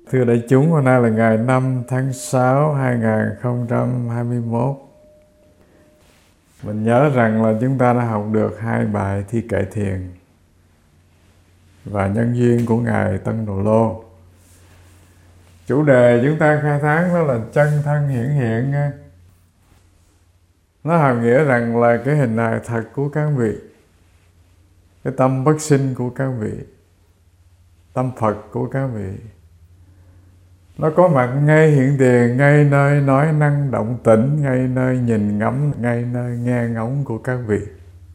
Thưa đại chúng, hôm nay là ngày 5 tháng 6 2021. Mình nhớ rằng là chúng ta đã học được 2 bài thi kệ thiền và nhân duyên của Ngài Tân Đồ Lô. Chủ đề chúng ta khai thác đó là chân thân hiển hiện. Nó hàm nghĩa rằng là cái hình hài thật của các vị, cái tâm bất sinh của các vị, tâm Phật của các vị. Nó có mặt ngay hiện tiền, ngay nơi nói năng động tĩnh, ngay nơi nhìn ngắm, ngay nơi nghe ngóng của các vị.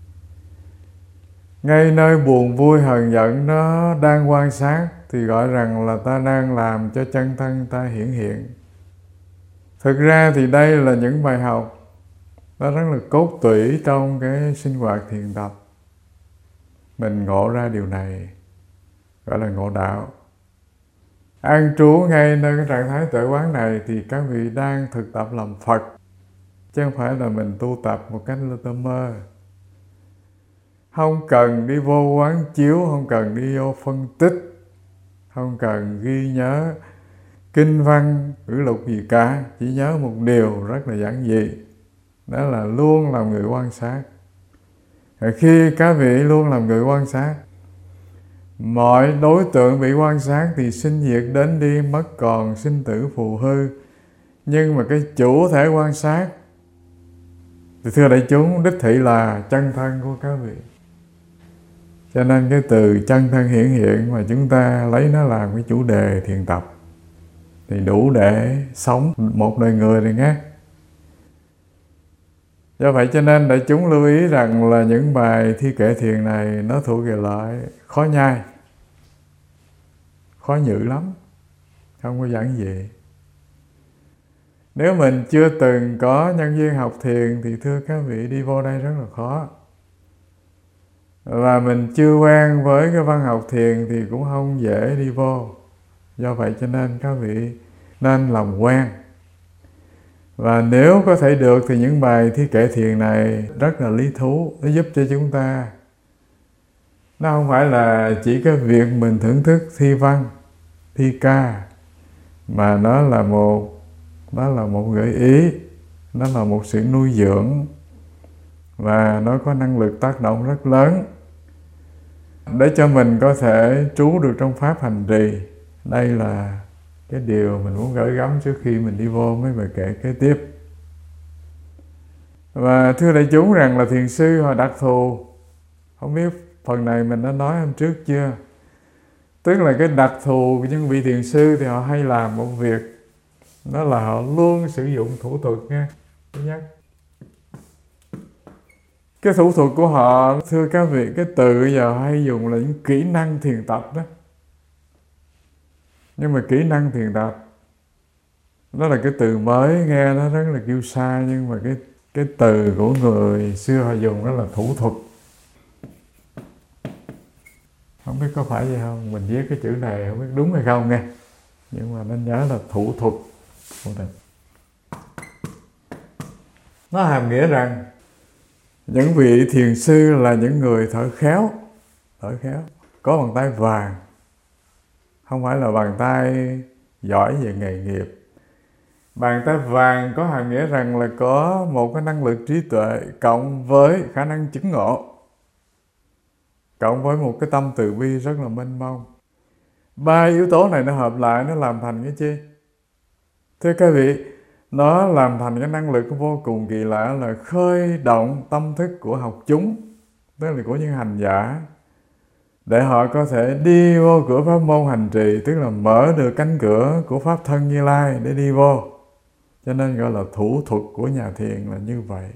Ngay nơi buồn vui hờn giận nó đang quan sát thì gọi rằng là ta đang làm cho chân thân ta hiển hiện. Thực ra thì đây là những bài học nó rất là cốt tủy trong cái sinh hoạt thiền tập. Mình ngộ ra điều này gọi là ngộ đạo. An trú ngay nơi cái trạng thái tuệ quán này thì các vị đang thực tập làm Phật, chứ không phải là mình tu tập một cách lơ tơ mơ. Không cần đi vô quán chiếu, không cần đi vô phân tích, không cần ghi nhớ kinh văn, ngữ lục gì cả. Chỉ nhớ một điều rất là giản dị, đó là luôn làm người quan sát. Khi các vị luôn làm người quan sát, mọi đối tượng bị quan sát thì sinh diệt đến đi, mất còn sinh tử phù hư. Nhưng mà cái chủ thể quan sát thì thưa đại chúng, đích thị là chân thân của các vị. Cho nên cái từ chân thân hiển hiện mà chúng ta lấy nó làm cái chủ đề thiền tập thì đủ để sống một đời người rồi nhé. Do vậy cho nên đại chúng lưu ý rằng là những bài thi kệ thiền này nó thuộc về loại khó nhai, khó nhự lắm, không có giản dị. Nếu mình chưa từng có nhân duyên học thiền thì thưa các vị, đi vô đây rất là khó. Và mình chưa quen với cái văn học thiền thì cũng không dễ đi vô. Do vậy cho nên các vị nên làm quen. Và nếu có thể được thì những bài thi kệ thiền này rất là lý thú. Nó giúp cho chúng ta, nó không phải là chỉ cái việc mình thưởng thức thi văn, thi ca, mà nó là một gợi ý, nó là một sự nuôi dưỡng, và nó có năng lực tác động rất lớn để cho mình có thể trú được trong pháp hành trì. Đây là cái điều mình muốn gửi gắm trước khi mình đi vô mấy bài kệ kế tiếp. Và thưa đại chúng rằng là thiền sư họ đặc thù, không biết phần này mình đã nói hôm trước chưa. Tức là cái đặc thù của những vị thiền sư thì họ hay làm một việc, đó là họ luôn sử dụng thủ thuật nha. Thứ nhất, cái thủ thuật của họ, thưa các vị, cái từ bây giờ hay dùng là những kỹ năng thiền tập đó. Nhưng mà kỹ năng thiền tập, đó là cái từ mới, nghe nó rất là kiêu sa, nhưng mà cái từ của người xưa họ dùng đó là thủ thuật. Không biết có phải vậy không? Mình viết cái chữ này không biết đúng hay không nghe. Nhưng mà nên nhớ là thủ thuật. Nó hàm nghĩa rằng những vị thiền sư là những người thợ khéo, có bàn tay vàng. Không phải là bàn tay giỏi về nghề nghiệp. Bàn tay vàng có hàm nghĩa rằng là có một cái năng lực trí tuệ cộng với khả năng chứng ngộ, cộng với một cái tâm từ bi rất là mênh mông. 3 yếu tố này nó hợp lại, nó làm thành cái chi? Thưa các vị, nó làm thành cái năng lực vô cùng kỳ lạ là khơi động tâm thức của học chúng, tức là của những hành giả, để họ có thể đi vô cửa pháp môn hành trì, tức là mở được cánh cửa của Pháp thân Như Lai để đi vô. Cho nên gọi là thủ thuật của nhà thiền là như vậy.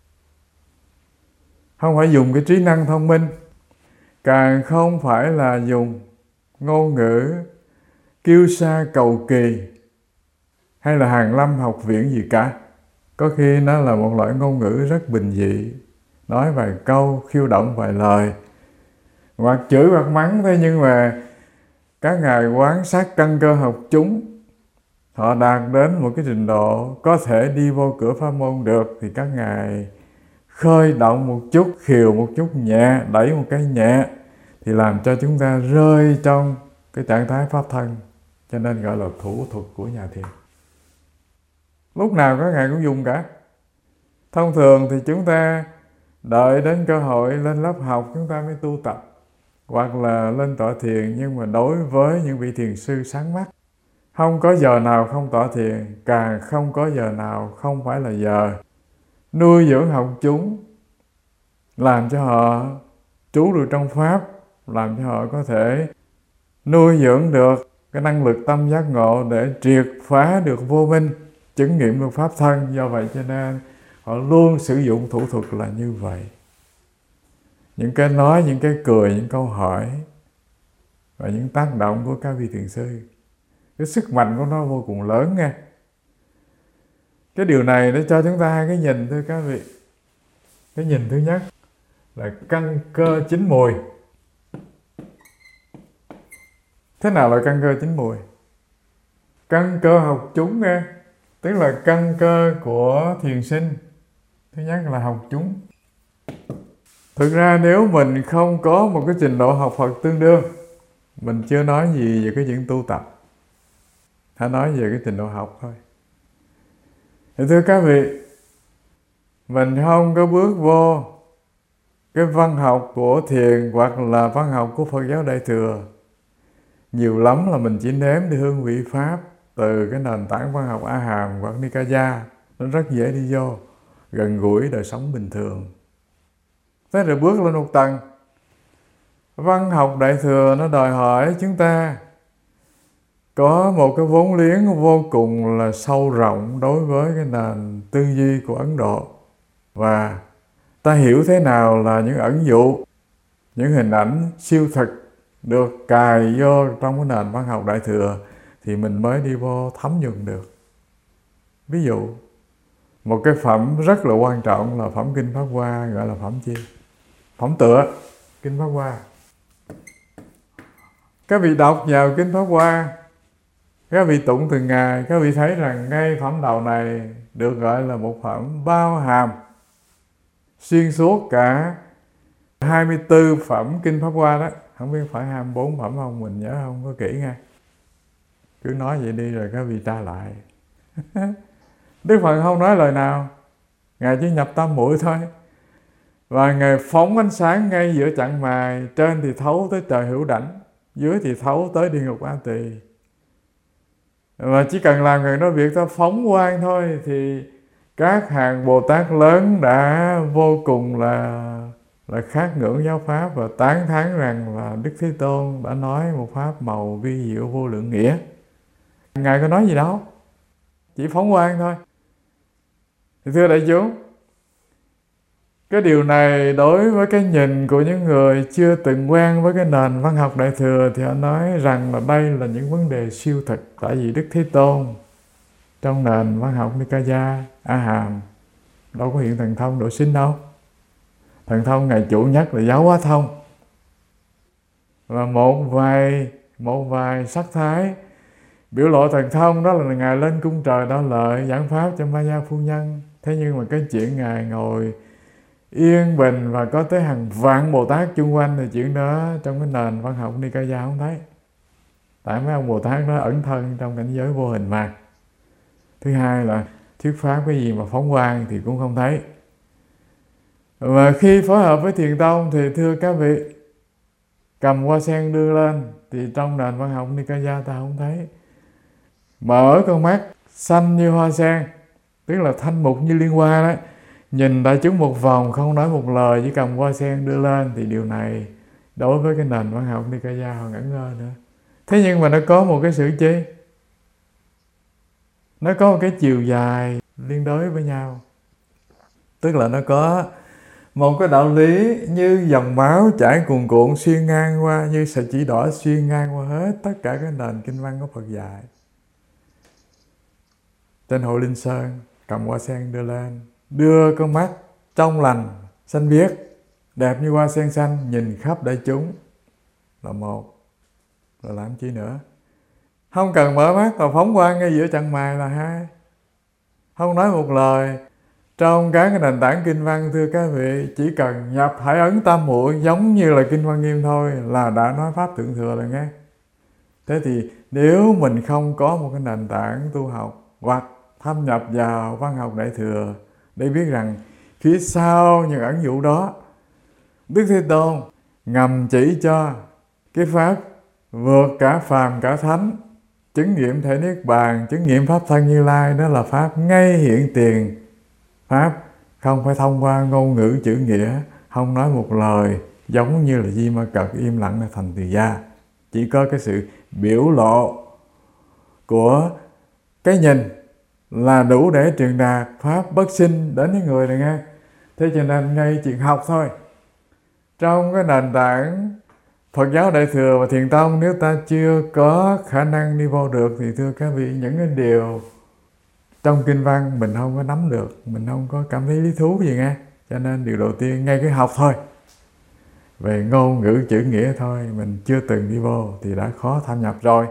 Không phải dùng cái trí năng thông minh, càng không phải là dùng ngôn ngữ kiêu sa cầu kỳ hay là hàn lâm học viện gì cả. Có khi nó là một loại ngôn ngữ rất bình dị, nói vài câu, khiêu động vài lời, hoặc chửi hoặc mắng thế, nhưng mà các ngài quán sát căn cơ học chúng, họ đạt đến một cái trình độ có thể đi vô cửa pháp môn được, thì các ngài khơi động một chút, khiều một chút nhẹ, đẩy một cái nhẹ, thì làm cho chúng ta rơi trong cái trạng thái pháp thân cho nên gọi là thủ thuật của nhà thiền. Lúc nào các ngài cũng dùng cả. Thông thường thì chúng ta đợi đến cơ hội lên lớp học chúng ta mới tu tập hoặc là lên tọa thiền, nhưng mà đối với những vị thiền sư sáng mắt, không có giờ nào không tọa thiền, càng không có giờ nào không phải là giờ nuôi dưỡng học chúng, làm cho họ trú được trong Pháp, làm cho họ có thể nuôi dưỡng được cái năng lực tâm giác ngộ để triệt phá được vô minh, chứng nghiệm được Pháp thân. Do vậy cho nên họ luôn sử dụng thủ thuật là như vậy. Những cái nói, những cái cười, những câu hỏi và những tác động của các vị thiền sư, cái sức mạnh của nó vô cùng lớn nha. Cái điều này để cho chúng ta hai cái nhìn thưa các vị. Cái nhìn thứ nhất là căn cơ chín mùi. Thế nào là căn cơ chín mùi? Căn cơ học chúng nghe, tức là căn cơ của thiền sinh. Thứ nhất là học chúng. Thực ra nếu mình không có một cái trình độ học Phật tương đương, mình chưa nói gì về cái chuyện tu tập, hãy nói về cái trình độ học thôi. Thì thưa các vị, mình không có bước vô cái văn học của thiền hoặc là văn học của Phật giáo Đại Thừa. Nhiều lắm là mình chỉ nếm đi hương vị Pháp từ cái nền tảng văn học A Hàm hoặc Nikaya. Nó rất dễ đi vô, gần gũi đời sống bình thường. Thế rồi bước lên một tầng. Văn học Đại Thừa nó đòi hỏi chúng ta có một cái vốn liếng vô cùng là sâu rộng đối với cái nền tư duy của Ấn Độ. Và ta hiểu thế nào là những ẩn dụ, những hình ảnh siêu thực được cài vô trong cái nền văn học Đại Thừa thì mình mới đi vô thấm nhuần được. Ví dụ, một cái phẩm rất là quan trọng là phẩm Kinh Pháp Hoa, gọi là phẩm chi? Phẩm tựa Kinh Pháp Hoa. Các vị đọc vào Kinh Pháp Hoa, các vị tụng từng ngày, các vị thấy rằng ngay phẩm đầu này được gọi là một phẩm bao hàm xuyên suốt cả 24 phẩm Kinh Pháp Hoa đó. Không biết phải 24 phẩm không, mình nhớ không có kỹ nha. Cứ nói vậy đi rồi các vị tra lại. Đức Phật không nói lời nào, Ngài chỉ nhập tam muội thôi. Và Ngài phóng ánh sáng ngay giữa chặng mài, trên thì thấu tới trời Hữu Đảnh, dưới thì thấu tới địa ngục A Tỳ. Và chỉ cần làm người nói việc ta phóng quang thôi thì các hàng Bồ Tát lớn đã vô cùng là khát ngưỡng giáo Pháp và tán thán rằng là Đức Thế Tôn đã nói một Pháp màu vi diệu vô lượng nghĩa. Ngài có nói gì đâu, chỉ phóng quang thôi. Thì thưa đại chúng, cái điều này đối với cái nhìn của những người chưa từng quen với cái nền văn học Đại Thừa thì họ nói rằng là đây là những vấn đề siêu thực. Tại vì Đức Thế Tôn trong nền văn học Nikaya, A Hàm đâu có hiện thần thông độ sinh đâu. Thần thông Ngài chủ nhất là giáo hóa thông. Và một vài sắc thái biểu lộ thần thông đó là Ngài lên cung trời đau lợi giảng pháp cho Maya phu nhân. Thế nhưng mà cái chuyện Ngài ngồi yên bình và có tới hàng vạn Bồ Tát chung quanh thì chuyện đó trong cái nền văn học Nikaya không thấy. Tại mấy ông Bồ Tát đó ẩn thân trong cảnh giới vô hình mà. Thứ hai là thuyết pháp cái gì mà phóng quang thì cũng không thấy. Và khi phối hợp với Thiền Tông thì thưa các vị, cầm hoa sen đưa lên thì trong nền văn học Nikaya ta không thấy. Mở con mắt xanh như hoa sen, tức là thanh mục như liên hoa đó, nhìn đại chúng một vòng không nói một lời, chỉ cầm hoa sen đưa lên thì điều này đối với cái nền văn học Nikaya họ ngẩn ngơ nữa. Thế nhưng mà nó có một cái sự chi? Nó có một cái chiều dài liên đối với nhau. Tức là nó có một cái đạo lý như dòng máu chảy cuồn cuộn xuyên ngang qua, như sợi chỉ đỏ xuyên ngang qua hết tất cả cái nền kinh văn của Phật dạy. Trên Hội Linh Sơn cầm hoa sen đưa lên, đưa con mắt trong lành xanh biếc đẹp như hoa sen xanh nhìn khắp đại chúng là một. Rồi làm chi nữa? Không cần mở mắt và phóng quang ngay giữa chặng mài là hai. Không nói một lời. Trong cái nền tảng kinh văn thưa các vị, chỉ cần nhập hải ấn tam muội giống như là Kinh Văn Nghiêm thôi là đã nói pháp thượng thừa rồi nghe. Thế thì nếu mình không có một cái nền tảng tu học hoặc thâm nhập vào văn học Đại Thừa để biết rằng phía sau những ẩn dụ đó, Đức Thế Tôn ngầm chỉ cho cái pháp vượt cả phàm cả thánh, chứng nghiệm thể niết bàn, chứng nghiệm pháp thân Như Lai, đó là pháp ngay hiện tiền. Pháp không phải thông qua ngôn ngữ chữ nghĩa, không nói một lời, giống như là Di Ma Cật im lặng là thành Từ Gia. Chỉ có cái sự biểu lộ của cái nhìn là đủ để truyền đạt pháp bất sinh đến với người này nghe. Thế cho nên ngay chuyện học thôi, trong cái nền tảng Phật giáo Đại Thừa và Thiền Tông, nếu ta chưa có khả năng đi vô được thì thưa các vị, những cái điều trong kinh văn mình không có nắm được, mình không có cảm thấy lý thú gì nghe. Cho nên điều đầu tiên ngay cái học thôi, về ngôn ngữ chữ nghĩa thôi, mình chưa từng đi vô thì đã khó thâm nhập rồi.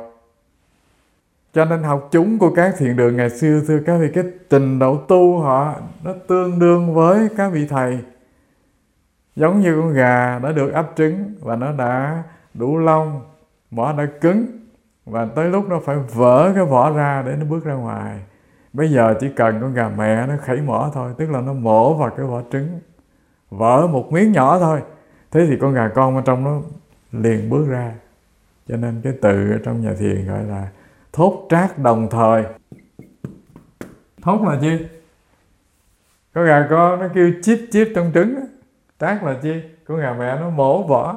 Cho nên học chúng của các thiền đường ngày xưa, thưa các vị, cái trình độ tu họ nó tương đương với các vị thầy. Giống như con gà đã được ấp trứng và nó đã đủ lông, mỏ đã cứng, và tới lúc nó phải vỡ cái vỏ ra để nó bước ra ngoài. Bây giờ chỉ cần con gà mẹ nó khẩy mỏ thôi, tức là nó mổ vào cái vỏ trứng, vỡ một miếng nhỏ thôi, thế thì con gà con bên trong nó liền bước ra. Cho nên cái từ ở trong nhà thiền gọi là thốt trác đồng thời. Thốt là chi? Con gà con nó kêu chíp chíp trong trứng. Trác là chi? Con gà mẹ nó mổ vỏ.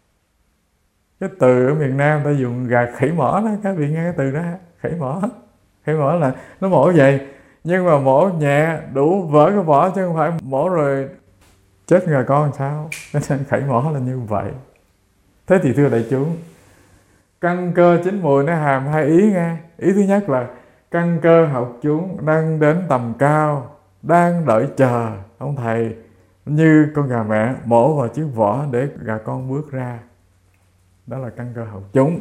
Cái từ ở miền Nam ta dùng gà khẩy mỏ đó, các vị nghe cái từ đó, khẩy mỏ. Khẩy mỏ là nó mổ vậy, nhưng mà mổ nhẹ đủ vỡ cái vỏ, chứ không phải mổ rồi chết gà con làm sao. Nên khẩy mỏ là như vậy. Thế thì thưa đại chúng, căn cơ chín mùi nó hàm hai ý nghe. Ý thứ nhất là căn cơ học chúng đang đến tầm cao, đang đợi chờ ông thầy như con gà mẹ mổ vào chiếc vỏ để gà con bước ra. Đó là căn cơ học chúng.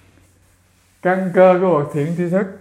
Căn cơ của bậc thiện tri thức,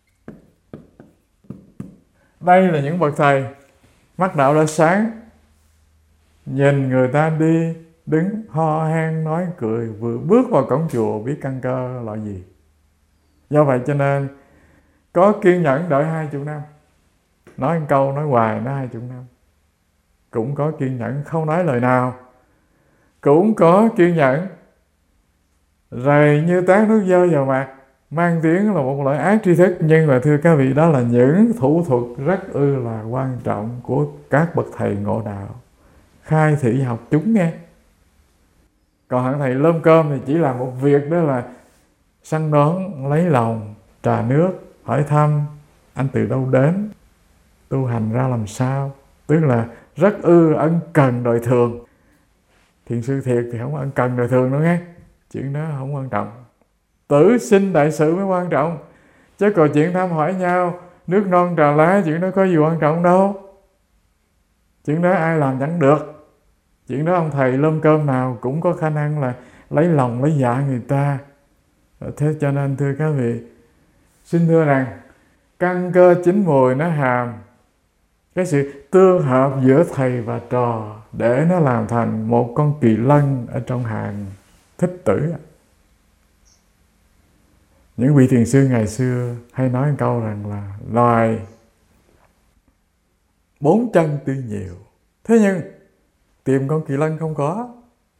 đây là những bậc thầy mắt đạo đã sáng, nhìn người ta đi đứng ho hen nói cười, vừa bước vào cổng chùa biết căn cơ là gì. Do vậy cho nên có kiên nhẫn đợi 20 năm, nói một câu nói hoài nói 20 năm. Cũng có kiên nhẫn không nói lời nào, cũng có kiên nhẫn rầy như tát nước dơ vào mặt, mang tiếng là một loại ác tri thức. Nhưng mà thưa các vị, đó là những thủ thuật rất là quan trọng của các bậc thầy ngộ đạo, khai thị học chúng nghe. Còn hạng thầy lơm cơm thì chỉ làm một việc, đó là săn đón, lấy lòng, trà nước, hỏi thăm anh từ đâu đến, tu hành ra làm sao. Tức là rất ân cần đời thường. Thiền sư thiệt thì không ân cần đời thường đâu nghe, chuyện đó không quan trọng. Tử sinh đại sự mới quan trọng, chứ còn chuyện thăm hỏi nhau, nước non trà lá, chuyện đó có gì quan trọng đâu. Chuyện đó ai làm chẳng được. Chuyện đó ông thầy lơm cơm nào cũng có khả năng là lấy lòng lấy dạ người ta. Thế cho nên thưa các vị, xin thưa rằng căn cơ chín mùi nó hàm cái sự tương hợp giữa thầy và trò để nó làm thành một con kỳ lân ở trong hàng thích tử. Những vị thiền sư ngày xưa hay nói một câu rằng là loài bốn chân tuy nhiều, thế nhưng tìm con kỳ lân không có.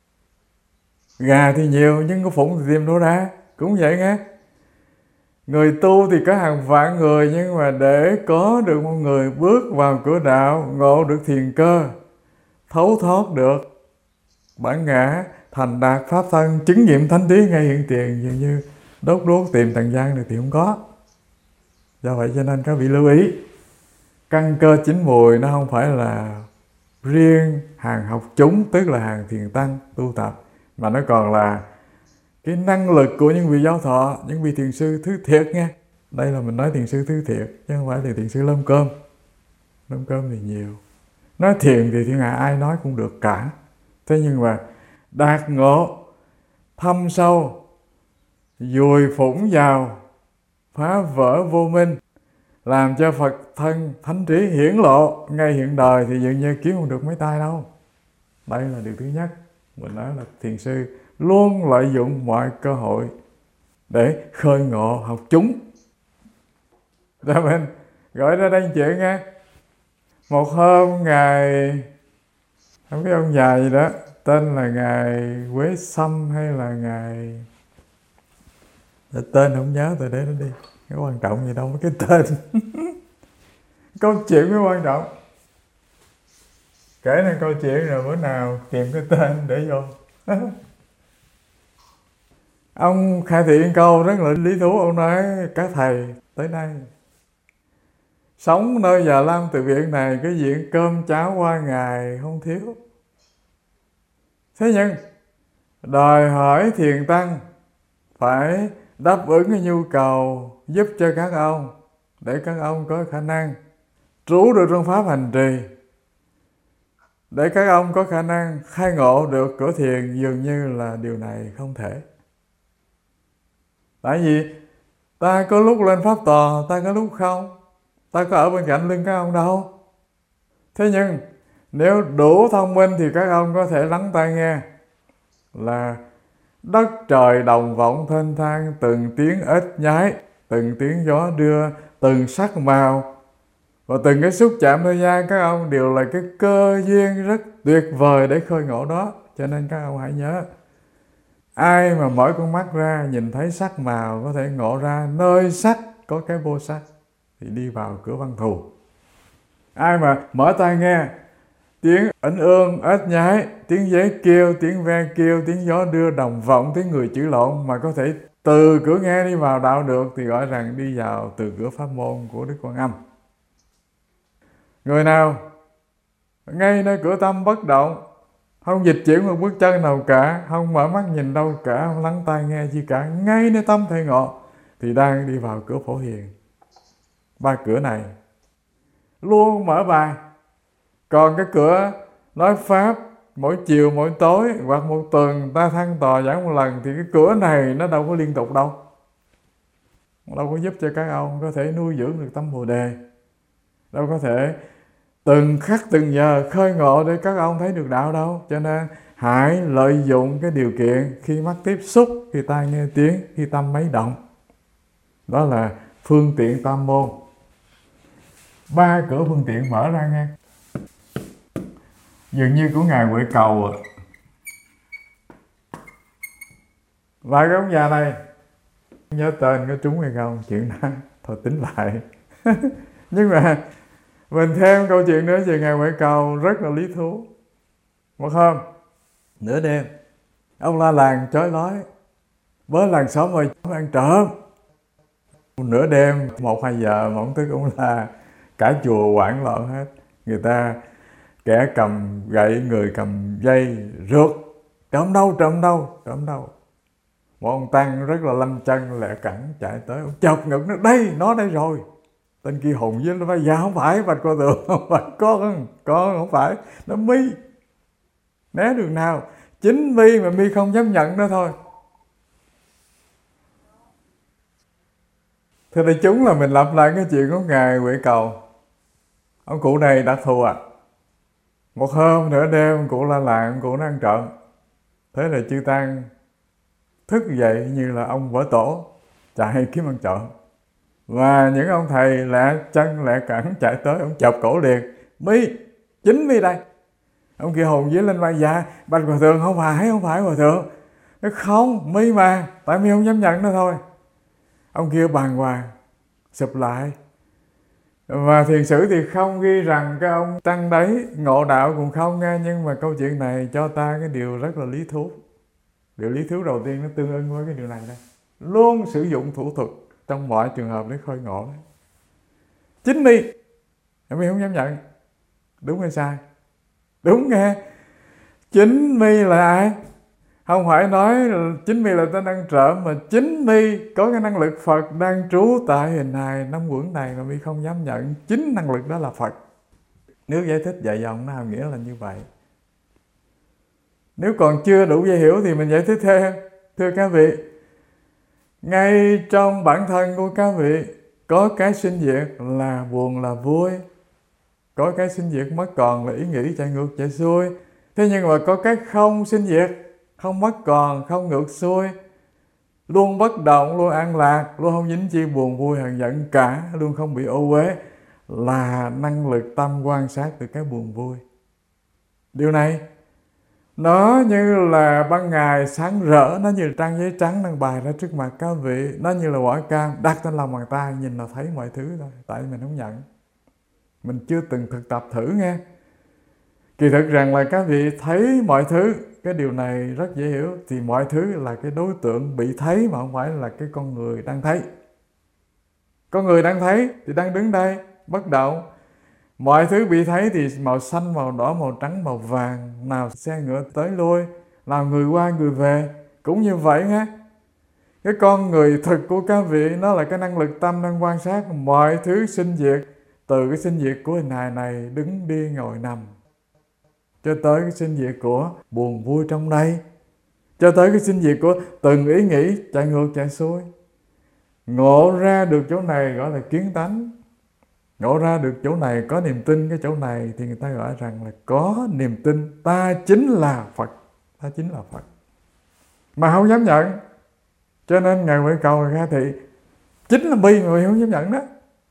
Gà thì nhiều nhưng có phụng thì tìm đâu ra. Cũng vậy nghe. Người tu thì có hàng vạn người, nhưng mà để có được một người bước vào cửa đạo, ngộ được thiền cơ, thấu thoát được bản ngã, thành đạt pháp thân, chứng nghiệm thánh trí ngay hiện tiền, dường như đốt đuốc tìm trần gian thì không có. Do vậy cho nên các vị lưu ý, căn cơ chín mùi nó không phải là riêng hàng học chúng, tức là hàng thiền tăng tu tập, mà nó còn là cái năng lực của những vị giáo thọ, những vị thiền sư thứ thiệt nghe. Đây là mình nói thiền sư thứ thiệt, chứ không phải là thiền sư lơm cơm. Lơm cơm thì nhiều. Nói thiền thì thiên hạ ai nói cũng được cả. Thế nhưng mà đạt ngộ, thâm sâu, dùi phủng vào, phá vỡ vô minh, làm cho Phật thân thánh trí hiển lộ ngay hiện đời thì dường như kiếm không được mấy tay đâu. Đây là điều thứ nhất. Mình nói là thiền sư luôn lợi dụng mọi cơ hội để khơi ngộ học chúng. Rồi mình gọi ra đây chuyện nghe. Một hôm Ngài, không biết ông già gì đó, tên là Ngài Quế Sâm hay là Ngài, tên không nhớ, tôi để nó đi, cái quan trọng gì đâu mấy cái tên. Câu chuyện mới quan trọng. Kể nên câu chuyện rồi bữa nào tìm cái tên để vô. Ông khai thị câu rất là lý thú. Ông nói các thầy tới đây sống nơi Già Lam Từ Viện này, cái diện cơm cháo qua ngày không thiếu. Thế nhưng đòi hỏi thiền tăng phải đáp ứng cái nhu cầu giúp cho các ông, để các ông có khả năng trú được trong pháp hành trì, để các ông có khả năng khai ngộ được cửa thiền, dường như là điều này không thể. Tại vì ta có lúc lên pháp tòa, ta có lúc không. Ta có ở bên cạnh lưng các ông đâu. Thế nhưng nếu đủ thông minh thì các ông có thể lắng tai nghe là đất trời đồng vọng thênh thang, từng tiếng ếch nhái, từng tiếng gió đưa, từng sắc màu và từng cái xúc chạm thời gian các ông đều là cái cơ duyên rất tuyệt vời để khơi ngộ đó. Cho nên các ông hãy nhớ, ai mà mở con mắt ra nhìn thấy sắc màu, có thể ngộ ra nơi sắc có cái vô sắc, thì đi vào cửa Văn Thù. Ai mà mở tai nghe tiếng ảnh ương, ếch nhái, tiếng dế kêu, tiếng ve kêu, tiếng gió đưa đồng vọng, tiếng người chửi lộn mà có thể từ cửa nghe đi vào đạo được, thì gọi rằng đi vào từ cửa pháp môn của Đức Quan Âm. Người nào ngay nơi cửa tâm bất động, không dịch chuyển một bước chân nào cả, không mở mắt nhìn đâu cả, không lắng tai nghe gì cả, ngay nơi tâm thể ngộ, thì đang đi vào cửa Phổ Hiền. Ba cửa này luôn mở bài. Còn cái cửa nói pháp mỗi chiều mỗi tối hoặc một tuần ta thăng tòa giảng một lần, thì cái cửa này nó đâu có liên tục đâu, đâu có giúp cho các ông có thể nuôi dưỡng được tâm Bồ Đề, đâu có thể từng khắc từng giờ khơi ngộ để các ông thấy được đạo đâu. Cho nên hãy lợi dụng cái điều kiện khi mắt tiếp xúc, khi tai nghe tiếng, khi tâm mấy động. Đó là phương tiện tam môn. Ba cửa phương tiện mở ra nghe. Dường như của Ngài Huệ Cầu. Và cái ông già này nhớ tên có trúng hay không, chuyện đó thôi tính lại. Nhưng mà mình thêm câu chuyện nữa về Ngài Huệ Cầu rất là lý thú. Một hôm nửa đêm, ông la làng chói lói với làng xóm rồi ăn trộm. Nửa đêm 1-2 giờ mà ông thức, ông la cả chùa hoảng loạn hết. Người ta kẻ cầm gậy, người cầm dây rượt, trộm đâu, trộm đâu, trộm đâu. Một ông tăng rất là lanh chân lẹ cẳng chạy tới, ông chọc ngực nó, đây, nó đây rồi. Tên kia hùng với nó nói, dạ không phải Bạch Cô Tượng, không phải, con không phải, nó Mi. Né đường nào, chính Mi mà Mi không dám nhận đó thôi. Thưa đại chúng, là mình lặp lại cái chuyện của Ngài Huệ Cầu. Ông cụ này đặc thù à. Một hôm nửa đêm ông cụ la làng, ông cụ nó ăn trộm. Thế là chư tăng thức dậy như là ông vỡ tổ, chạy kiếm ăn trộm. Và những ông thầy lẹ chân lẹ cẳng chạy tới, ông chọc cổ liền, Mi, chính Mi đây. Ông kia hồn dí lên vai, dạ Bạch Hòa Thượng không phải Hòa Thượng. Nói, không, Mi mà, tại Mi không dám nhận nó thôi. Ông kia bàng hoàng sụp lại. Và thiền sử thì không ghi rằng cái ông tăng đấy ngộ đạo cũng không nghe, nhưng mà câu chuyện này cho ta cái điều rất là lý thú. Điều lý thú đầu tiên nó tương ưng với cái điều này đây. Luôn sử dụng thủ thuật trong mọi trường hợp để khơi ngộ đấy. Chính Mi không dám nhận. Đúng hay sai? Đúng nghe. Chính Mi là ai? Không phải nói là chính Mi là tên ăn trộm, mà chính Mi có cái năng lực Phật đang trú tại hình hài năm quẩn này mà Mi không dám nhận. Chính năng lực đó là Phật. Nếu giải thích dài dòng nó hàm nghĩa là như vậy. Nếu còn chưa đủ dễ hiểu thì mình giải thích thêm. Thưa các vị, ngay trong bản thân của các vị có cái sinh diệt là buồn là vui, có cái sinh diệt mất còn là ý nghĩ chạy ngược chạy xuôi. Thế nhưng mà có cái không sinh diệt, không mất còn, không ngược xuôi, luôn bất động, luôn an lạc, luôn không dính chi buồn vui hờn giận cả, luôn không bị ô uế, là năng lực tâm quan sát từ cái buồn vui. Điều này nó như là ban ngày sáng rỡ, nó như trang giấy trắng đang bày ra trước mặt các vị, nó như là quả cam đặt trên lòng bàn tay, nhìn là thấy mọi thứ thôi. Tại mình không nhận, mình chưa từng thực tập thử nghe. Kỳ thực rằng là các vị thấy mọi thứ, cái điều này rất dễ hiểu. Thì mọi thứ là cái đối tượng bị thấy, mà không phải là cái con người đang thấy. Con người đang thấy thì đang đứng đây bất động. Mọi thứ bị thấy thì màu xanh, màu đỏ, màu trắng, màu vàng, nào xe ngựa tới lui, nào người qua người về, cũng như vậy ha. Cái con người thực của các vị nó là cái năng lực tâm đang quan sát mọi thứ sinh diệt, từ cái sinh diệt của hình hài này, đứng đi ngồi nằm, cho tới cái sinh diệt của buồn vui trong đây, cho tới cái sinh diệt của từng ý nghĩ chạy ngược chạy xuôi. Ngộ ra được chỗ này gọi là kiến tánh. Ngộ ra được chỗ này có niềm tin, cái chỗ này thì người ta gọi rằng là có niềm tin. Ta chính là Phật. Ta chính là Phật. Mà không dám nhận. Cho nên Ngài Huệ Cầu, Ngài Khai Thị chính là bi mà không dám nhận đó.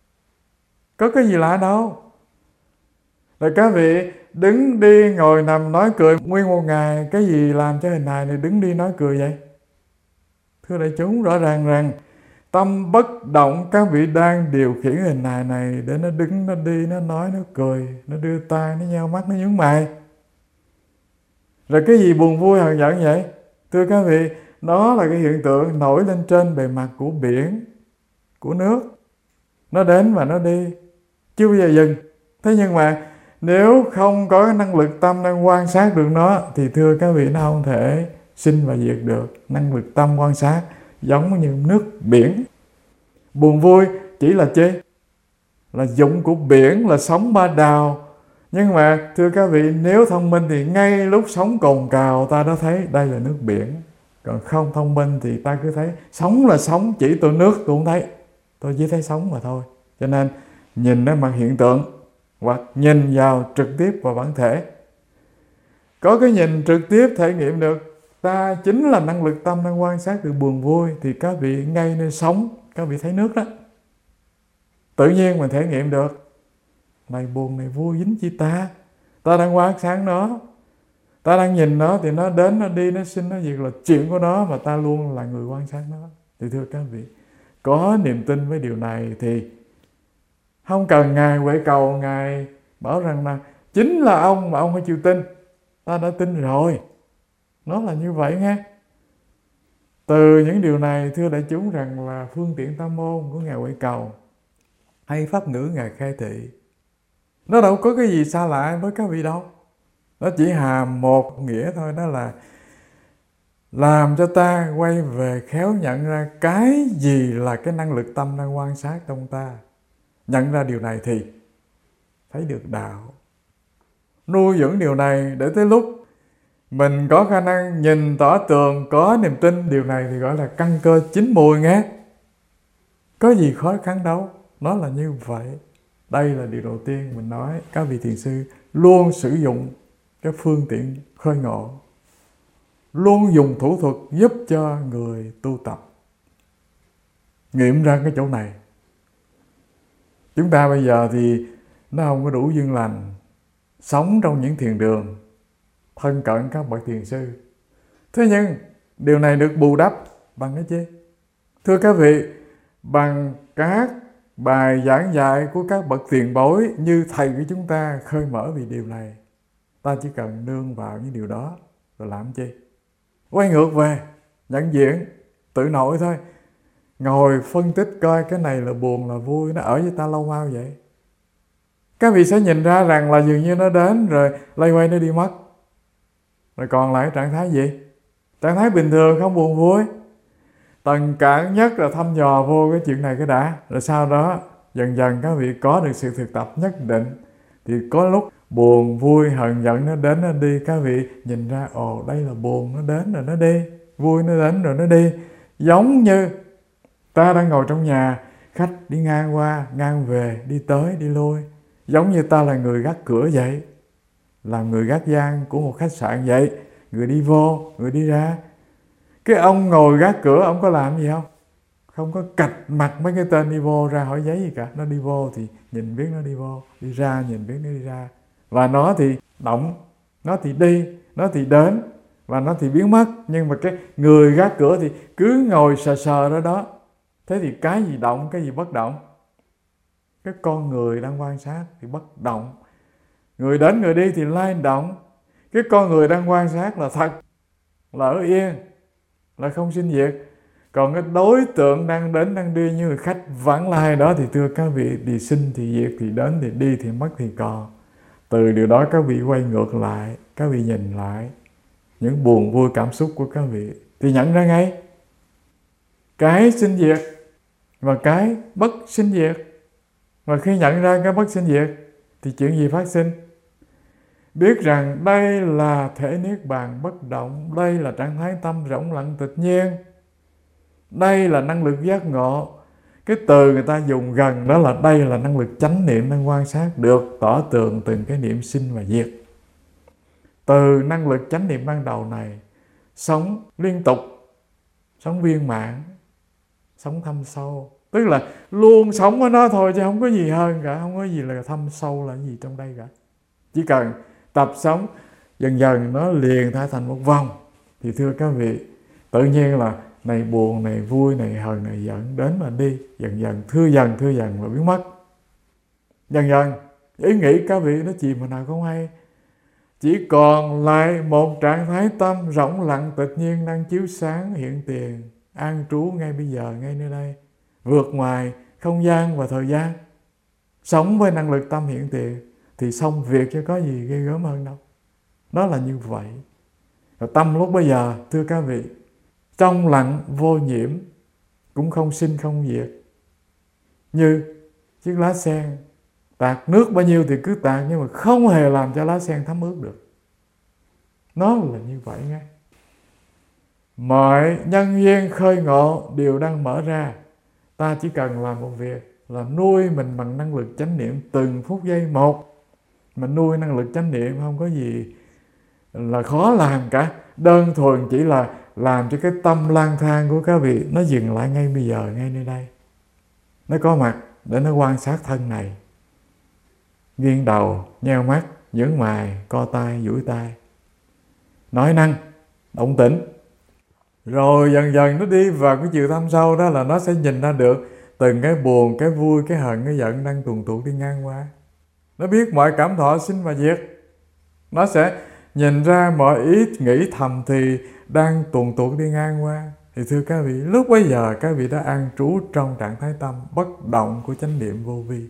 Có cái gì lạ đâu. Rồi các vị đứng đi ngồi nằm nói cười nguyên một ngày, cái gì làm cho hình hài này đứng đi nói cười vậy? Thưa đại chúng, rõ ràng rằng tâm bất động các vị đang điều khiển hình hài này để nó đứng, nó đi, nó nói, nó cười, nó đưa tay, nó nheo mắt, nó nhướng mày. Rồi cái gì buồn vui hờn giận vậy? Thưa các vị, đó là cái hiện tượng nổi lên trên bề mặt của biển, của nước. Nó đến và nó đi, chưa bao giờ dừng. Thế nhưng mà nếu không có cái năng lực tâm đang quan sát được nó, thì thưa các vị, nó không thể sinh và diệt được. Năng lực tâm quan sát giống như nước biển. Buồn vui chỉ là chi? Là dụng của biển, là sóng ba đào. Nhưng mà thưa các vị, nếu thông minh thì ngay lúc sóng cồn cào ta đã thấy đây là nước biển. Còn không thông minh thì ta cứ thấy sóng là sóng, chỉ tôi nước tôi không thấy, tôi chỉ thấy sóng mà thôi. Cho nên nhìn đến mặt hiện tượng hoặc nhìn vào trực tiếp vào bản thể. Có cái nhìn trực tiếp thể nghiệm được ta chính là năng lực tâm đang quan sát được buồn vui, thì các vị ngay nơi sóng các vị thấy nước đó. Tự nhiên mình thể nghiệm được này buồn này vui dính chi ta. Ta đang quan sát nó, ta đang nhìn nó, thì nó đến nó đi nó sinh nó diệt là chuyện của nó, mà ta luôn là người quan sát nó. Thì thưa các vị, có niềm tin với điều này thì không cần Ngài Huệ Cầu Ngài bảo rằng là chính là ông mà ông phải chịu tin. Ta đã tin rồi. Nó là như vậy nghe. Từ những điều này thưa đại chúng rằng là phương tiện tam môn của Ngài Huệ Cầu hay pháp ngữ Ngài Khai Thị, nó đâu có cái gì xa lạ với các vị đâu. Nó chỉ hàm một nghĩa thôi, đó là làm cho ta quay về khéo nhận ra cái gì là cái năng lực tâm đang quan sát trong ta. Nhận ra điều này thì thấy được đạo. Nuôi dưỡng điều này để tới lúc mình có khả năng nhìn tỏ tường, có niềm tin, điều này thì gọi là căn cơ chín mùi nghe. Có gì khó khăn đâu, nó là như vậy. Đây là điều đầu tiên mình nói, các vị thiền sư luôn sử dụng cái phương tiện khơi ngộ, luôn dùng thủ thuật giúp cho người tu tập nghiệm ra cái chỗ này. Chúng ta bây giờ thì nó không có đủ duyên lành sống trong những thiền đường thân cận các bậc thiền sư. Thế nhưng điều này được bù đắp bằng cái chi? Thưa các vị, bằng các bài giảng dạy của các bậc tiền bối như thầy của chúng ta khơi mở vì điều này. Ta chỉ cần nương vào những điều đó rồi làm chi? Quay ngược về nhận diện tự nội thôi. Ngồi phân tích coi cái này là buồn là vui, nó ở với ta lâu mau vậy. Các vị sẽ nhìn ra rằng là dường như nó đến rồi lây quay nó đi mất. Rồi còn lại trạng thái gì? Trạng thái bình thường, không buồn vui. Tầng cản nhất là thăm dò vô cái chuyện này cái đã. Rồi sau đó dần dần các vị có được sự thực tập nhất định, thì có lúc buồn vui hờn giận nó đến nó đi, các vị nhìn ra ồ đây là buồn, nó đến rồi nó đi, vui nó đến rồi nó đi. Giống như ta đang ngồi trong nhà, khách đi ngang qua ngang về, đi tới đi lui. Giống như ta là người gác cửa vậy, làm người gác gian của một khách sạn vậy. Người đi vô, người đi ra. Cái ông ngồi gác cửa, ông có làm gì không? Không có cạch mặt mấy cái tên đi vô ra hỏi giấy gì cả. Nó đi vô thì nhìn biết nó đi vô, đi ra nhìn biết nó đi ra. Và nó thì động, nó thì đi, nó thì đến, và nó thì biến mất. Nhưng mà cái người gác cửa thì cứ ngồi sờ sờ đó đó. Thế thì cái gì động, cái gì bất động? Cái con người đang quan sát thì bất động. Người đến người đi thì lay động. Cái con người đang quan sát là thật, là ở yên, là không sinh diệt. Còn cái đối tượng đang đến đang đi như người khách vãng lai đó thì thưa các vị, thì sinh thì diệt, thì đến thì đi, thì mất thì còn. Từ điều đó các vị quay ngược lại, các vị nhìn lại những buồn vui cảm xúc của các vị thì nhận ra ngay cái sinh diệt và cái bất sinh diệt. Và khi nhận ra cái bất sinh diệt thì chuyện gì phát sinh? Biết rằng đây là thể niết bàn bất động, đây là trạng thái tâm rỗng lặng tự nhiên, đây là năng lực giác ngộ. Cái từ người ta dùng gần đó là đây là năng lực chánh niệm đang quan sát được tỏ tường từng cái niệm sinh và diệt. Từ năng lực chánh niệm ban đầu này, sống liên tục, sống viên mãn, sống thâm sâu. Tức là luôn sống với nó thôi chứ không có gì hơn cả, không có gì là thâm sâu là gì trong đây cả. Chỉ cần tập sống dần dần nó liền thay thành một vòng thì thưa các vị, tự nhiên là này buồn, này vui, này hờn, này giận đến mà đi, dần dần thưa dần và biến mất. Dần dần ý nghĩ các vị nó chìm mà nào không hay, chỉ còn lại một trạng thái tâm rỗng lặng tự nhiên đang chiếu sáng hiện tiền, an trú ngay bây giờ, ngay nơi đây, vượt ngoài không gian và thời gian, sống với năng lực tâm hiện tiền thì xong việc, chứ có gì ghê gớm hơn đâu. Nó là như vậy. Và tâm lúc bây giờ thưa các vị, trong lặng vô nhiễm, cũng không sinh không diệt, như chiếc lá sen tạt nước bao nhiêu thì cứ tạt, nhưng mà không hề làm cho lá sen thấm ướt được. Nó là như vậy nghe. Mọi nhân duyên khơi ngộ đều đang mở ra. Ta chỉ cần làm một việc là nuôi mình bằng năng lực chánh niệm từng phút giây một. Mà nuôi năng lực chánh niệm không có gì là khó làm cả. Đơn thuần chỉ là làm cho cái tâm lang thang của các vị nó dừng lại ngay bây giờ, ngay nơi đây. Nó có mặt để nó quan sát thân này. Nghiêng đầu, nheo mắt, nhướng mày, co tay, duỗi tay. Nói năng, động tĩnh. Rồi dần dần nó đi vào cái chiều thâm sâu đó là nó sẽ nhìn ra được từng cái buồn, cái vui, cái hận, cái giận đang tuồn tuột đi ngang qua. Nó biết mọi cảm thọ sinh và diệt. Nó sẽ nhìn ra mọi ý nghĩ thầm thì đang tuồn tuột đi ngang qua. Thì thưa các vị, lúc bấy giờ các vị đã an trú trong trạng thái tâm bất động của chánh niệm vô vi.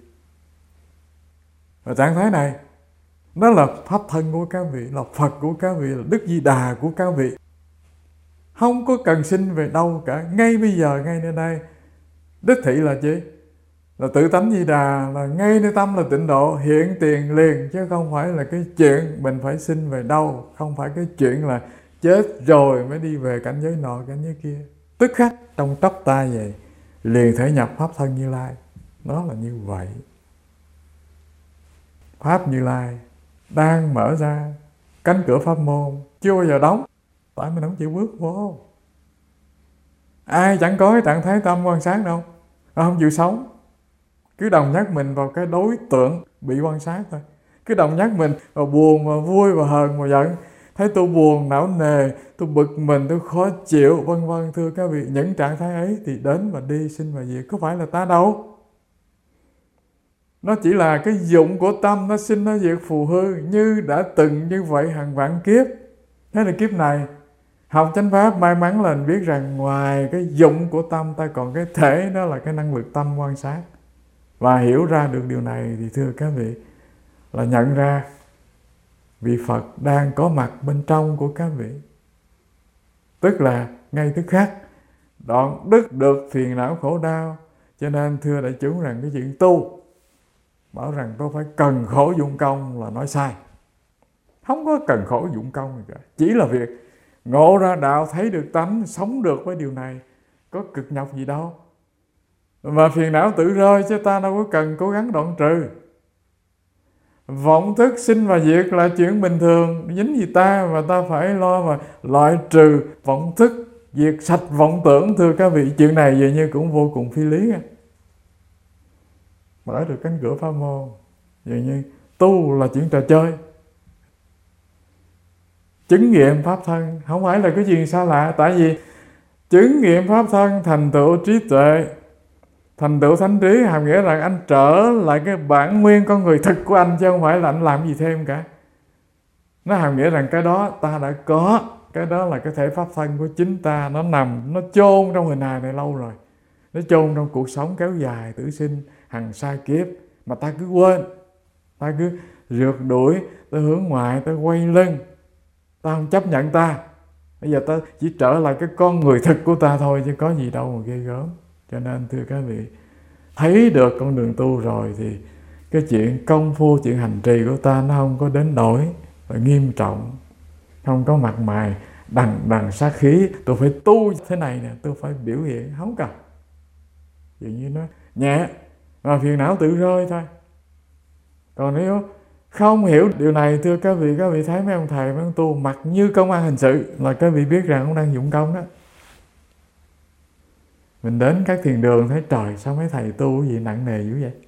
Và trạng thái này nó là pháp thân của các vị, là Phật của các vị, là Đức Di Đà của các vị. Không có cần sinh về đâu cả, ngay bây giờ, ngay nơi đây. Đích thị là gì? Là tự tánh Di Đà, là ngay nơi tâm là tịnh độ, hiện tiền liền, chứ không phải là cái chuyện mình phải sinh về đâu, không phải cái chuyện là chết rồi mới đi về cảnh giới nọ, cảnh giới kia. Tức khắc trong tóc tai vậy, liền thể nhập Pháp thân Như Lai. Nó là như vậy. Pháp Như Lai đang mở ra cánh cửa pháp môn, chưa bao giờ đóng, tại mình không chịu bước vô. Ai chẳng có cái trạng thái tâm quan sát đâu, nó không chịu sống. Cứ đồng nhắc mình vào cái đối tượng bị quan sát thôi. Cứ đồng nhắc mình vào buồn, và vui, và hờn, và giận. Thấy tôi buồn, não nề, tôi bực mình, tôi khó chịu, vân vân. Thưa các vị, những trạng thái ấy thì đến và đi, sinh và diệt, có phải là ta đâu. Nó chỉ là cái dụng của tâm, nó sinh nó diệt phù hư, như đã từng như vậy hàng vạn kiếp. Thế là kiếp này học chánh pháp, may mắn là mình biết rằng ngoài cái dụng của tâm, ta còn cái thể, đó là cái năng lực tâm quan sát. Và hiểu ra được điều này thì thưa các vị, là nhận ra vị Phật đang có mặt bên trong của các vị. Tức là ngay tức khắc đoạn đứt được phiền não khổ đau. Cho nên thưa đại chúng rằng cái chuyện tu, bảo rằng tôi phải cần khổ dụng công là nói sai. Không có cần khổ dụng công gì cả. Chỉ là việc ngộ ra đạo, thấy được tánh, sống được với điều này. Có cực nhọc gì đâu. Mà phiền não tự rơi, chứ ta đâu có cần cố gắng đoạn trừ. Vọng thức sinh và diệt là chuyện bình thường, dính gì ta, và ta phải lo mà loại trừ vọng thức diệt sạch vọng tưởng. Thưa các vị, chuyện này dường như cũng vô cùng phi lý nha. Mở được cánh cửa pháp môn, dường như tu là chuyện trò chơi. Chứng nghiệm pháp thân không phải là cái chuyện xa lạ. Tại vì chứng nghiệm pháp thân thành tựu trí tuệ, thành tựu thánh trí, hàm nghĩa là anh trở lại cái bản nguyên con người thực của anh, chứ không phải là anh làm gì thêm cả. Nó hàm nghĩa rằng cái đó ta đã có, cái đó là cái thể pháp thân của chính ta. Nó nằm, nó chôn trong hình hài này lâu rồi, nó chôn trong cuộc sống kéo dài tử sinh hằng sai kiếp, mà ta cứ quên, ta cứ rượt đuổi, ta hướng ngoại, ta quay lưng, ta không chấp nhận ta. Bây giờ ta chỉ trở lại cái con người thực của ta thôi, chứ có gì đâu mà ghê gớm. Cho nên thưa các vị, thấy được con đường tu rồi thì cái chuyện công phu, chuyện hành trì của ta nó không có đến nỗi và nghiêm trọng, không có mặt mày đằng sát khí. Tôi phải tu thế này nè, tôi phải biểu hiện, không cần. Dường như nó nhẹ và phiền não tự rơi thôi. Còn nếu không hiểu điều này, thưa các vị thấy mấy ông thầy, mấy ông tu mặc như công an hình sự là các vị biết rằng ông đang dụng công đó. Mình đến các thiền đường thấy trời, sao mấy thầy tu gì nặng nề dữ vậy?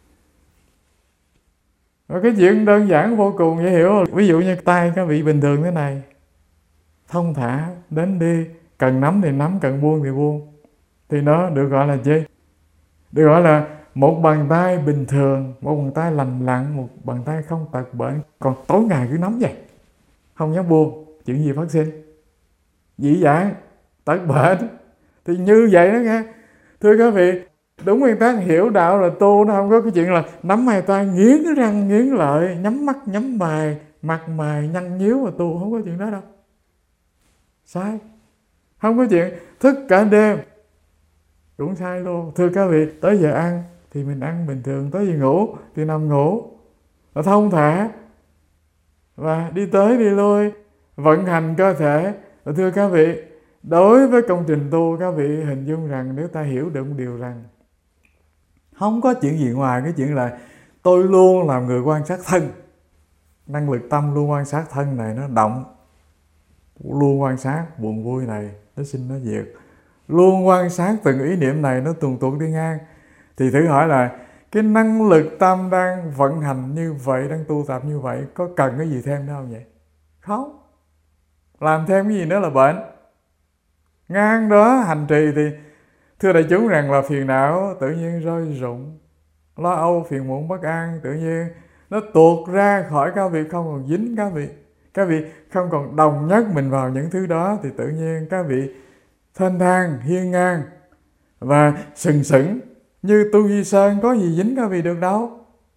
Và cái chuyện đơn giản vô cùng dễ hiểu. Ví dụ như tay các vị bình thường thế này, thông thả đến đi, cần nắm thì nắm, cần buông thì buông, thì nó được gọi là gì? Được gọi là một bàn tay bình thường, một bàn tay lành lặn, một bàn tay không tật bệnh. Còn tối ngày cứ nắm vậy, không dám buông, chuyện gì phát sinh? Dĩ dãn, tật bệnh. Thì như vậy đó nghe. Thưa các vị, đúng nguyên tắc hiểu đạo là tu, nó không có cái chuyện là nắm hai tay nghiến răng nghiến lợi, nhắm mắt nhắm mày, mặt mày nhăn nhíu mà tu, không có chuyện đó đâu. Sai. Không có chuyện thức cả đêm, cũng sai luôn. Thưa các vị, tới giờ ăn thì mình ăn bình thường, tới giờ ngủ thì nằm ngủ, và thông thả, và đi tới đi lui, vận hành cơ thể. Và thưa các vị, đối với công trình tu, các vị hình dung rằng nếu ta hiểu được một điều rằng không có chuyện gì ngoài cái chuyện là tôi luôn làm người quan sát thân. Năng lực tâm luôn quan sát thân này nó động, luôn quan sát buồn vui này nó sinh nó diệt, luôn quan sát từng ý niệm này nó tuần tuột đi ngang. Thì thử hỏi là cái năng lực tâm đang vận hành như vậy, đang tu tập như vậy, có cần cái gì thêm nữa không vậy? Không. Làm thêm cái gì nữa là bệnh. Ngang đó hành trì thì thưa đại chúng rằng là phiền não tự nhiên rơi rụng, lo âu phiền muộn bất an tự nhiên nó tuột ra khỏi các vị, không còn dính các vị. Các vị không còn đồng nhất mình vào những thứ đó, thì tự nhiên các vị thênh thang, hiên ngang và sừng sững như tu Di Sơn, có gì dính các vị được đâu.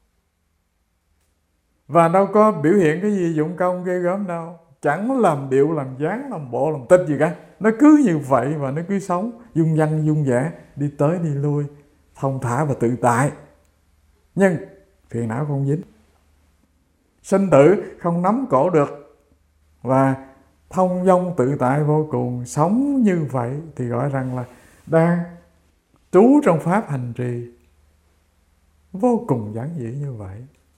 Và đâu có biểu hiện cái gì dụng công ghê gớm đâu, chẳng làm điệu, làm dáng, làm bộ, làm tích gì cả. Nó cứ như vậy và nó cứ sống dung dăng dung dẻ, đi tới đi lui, thông thả và tự tại. Nhưng phiền não không dính, sinh tử không nắm cổ được, và thông dong tự tại vô cùng. Sống như vậy thì gọi rằng là đang trú trong pháp hành trì vô cùng giản dị như vậy.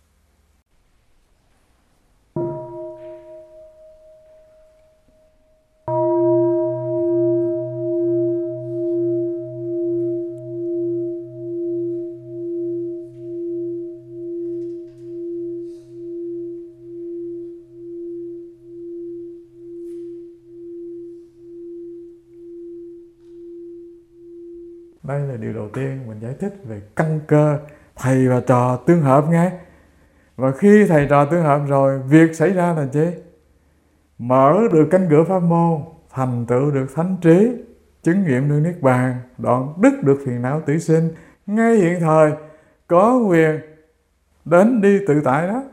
Đây là điều đầu tiên mình giải thích về căn cơ thầy và trò tương hợp nghe. Và khi thầy trò tương hợp rồi, việc xảy ra là gì? Mở được cánh cửa pháp môn, thành tựu được thánh trí, chứng nghiệm được niết bàn, đoạn đứt được phiền não tử sinh. Ngay hiện thời có quyền đến đi tự tại đó.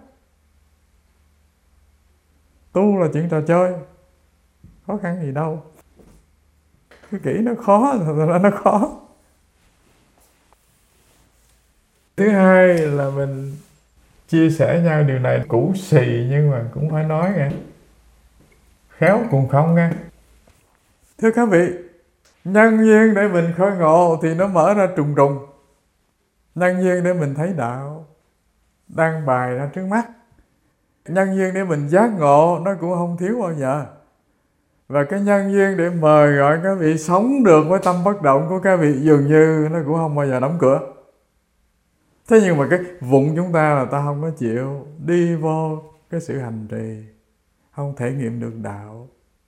Tu là chuyện trò chơi, khó khăn gì đâu. Cứ kỹ nó khó, thật ra nó khó. Thứ hai là mình chia sẻ nhau điều này cũ xì, nhưng mà cũng phải nói nghe, khéo cùng không nghe. Thưa các vị, nhân duyên để mình khơi ngộ thì nó mở ra trùng trùng. Nhân duyên để mình thấy đạo đang bày ra trước mắt. Nhân duyên để mình giác ngộ nó cũng không thiếu bao giờ. Và cái nhân duyên để mời gọi các vị sống được với tâm bất động của các vị dường như nó cũng không bao giờ đóng cửa. Thế nhưng mà cái vụng chúng ta là ta không có chịu đi vô cái sự hành trì, không thể nghiệm được đạo.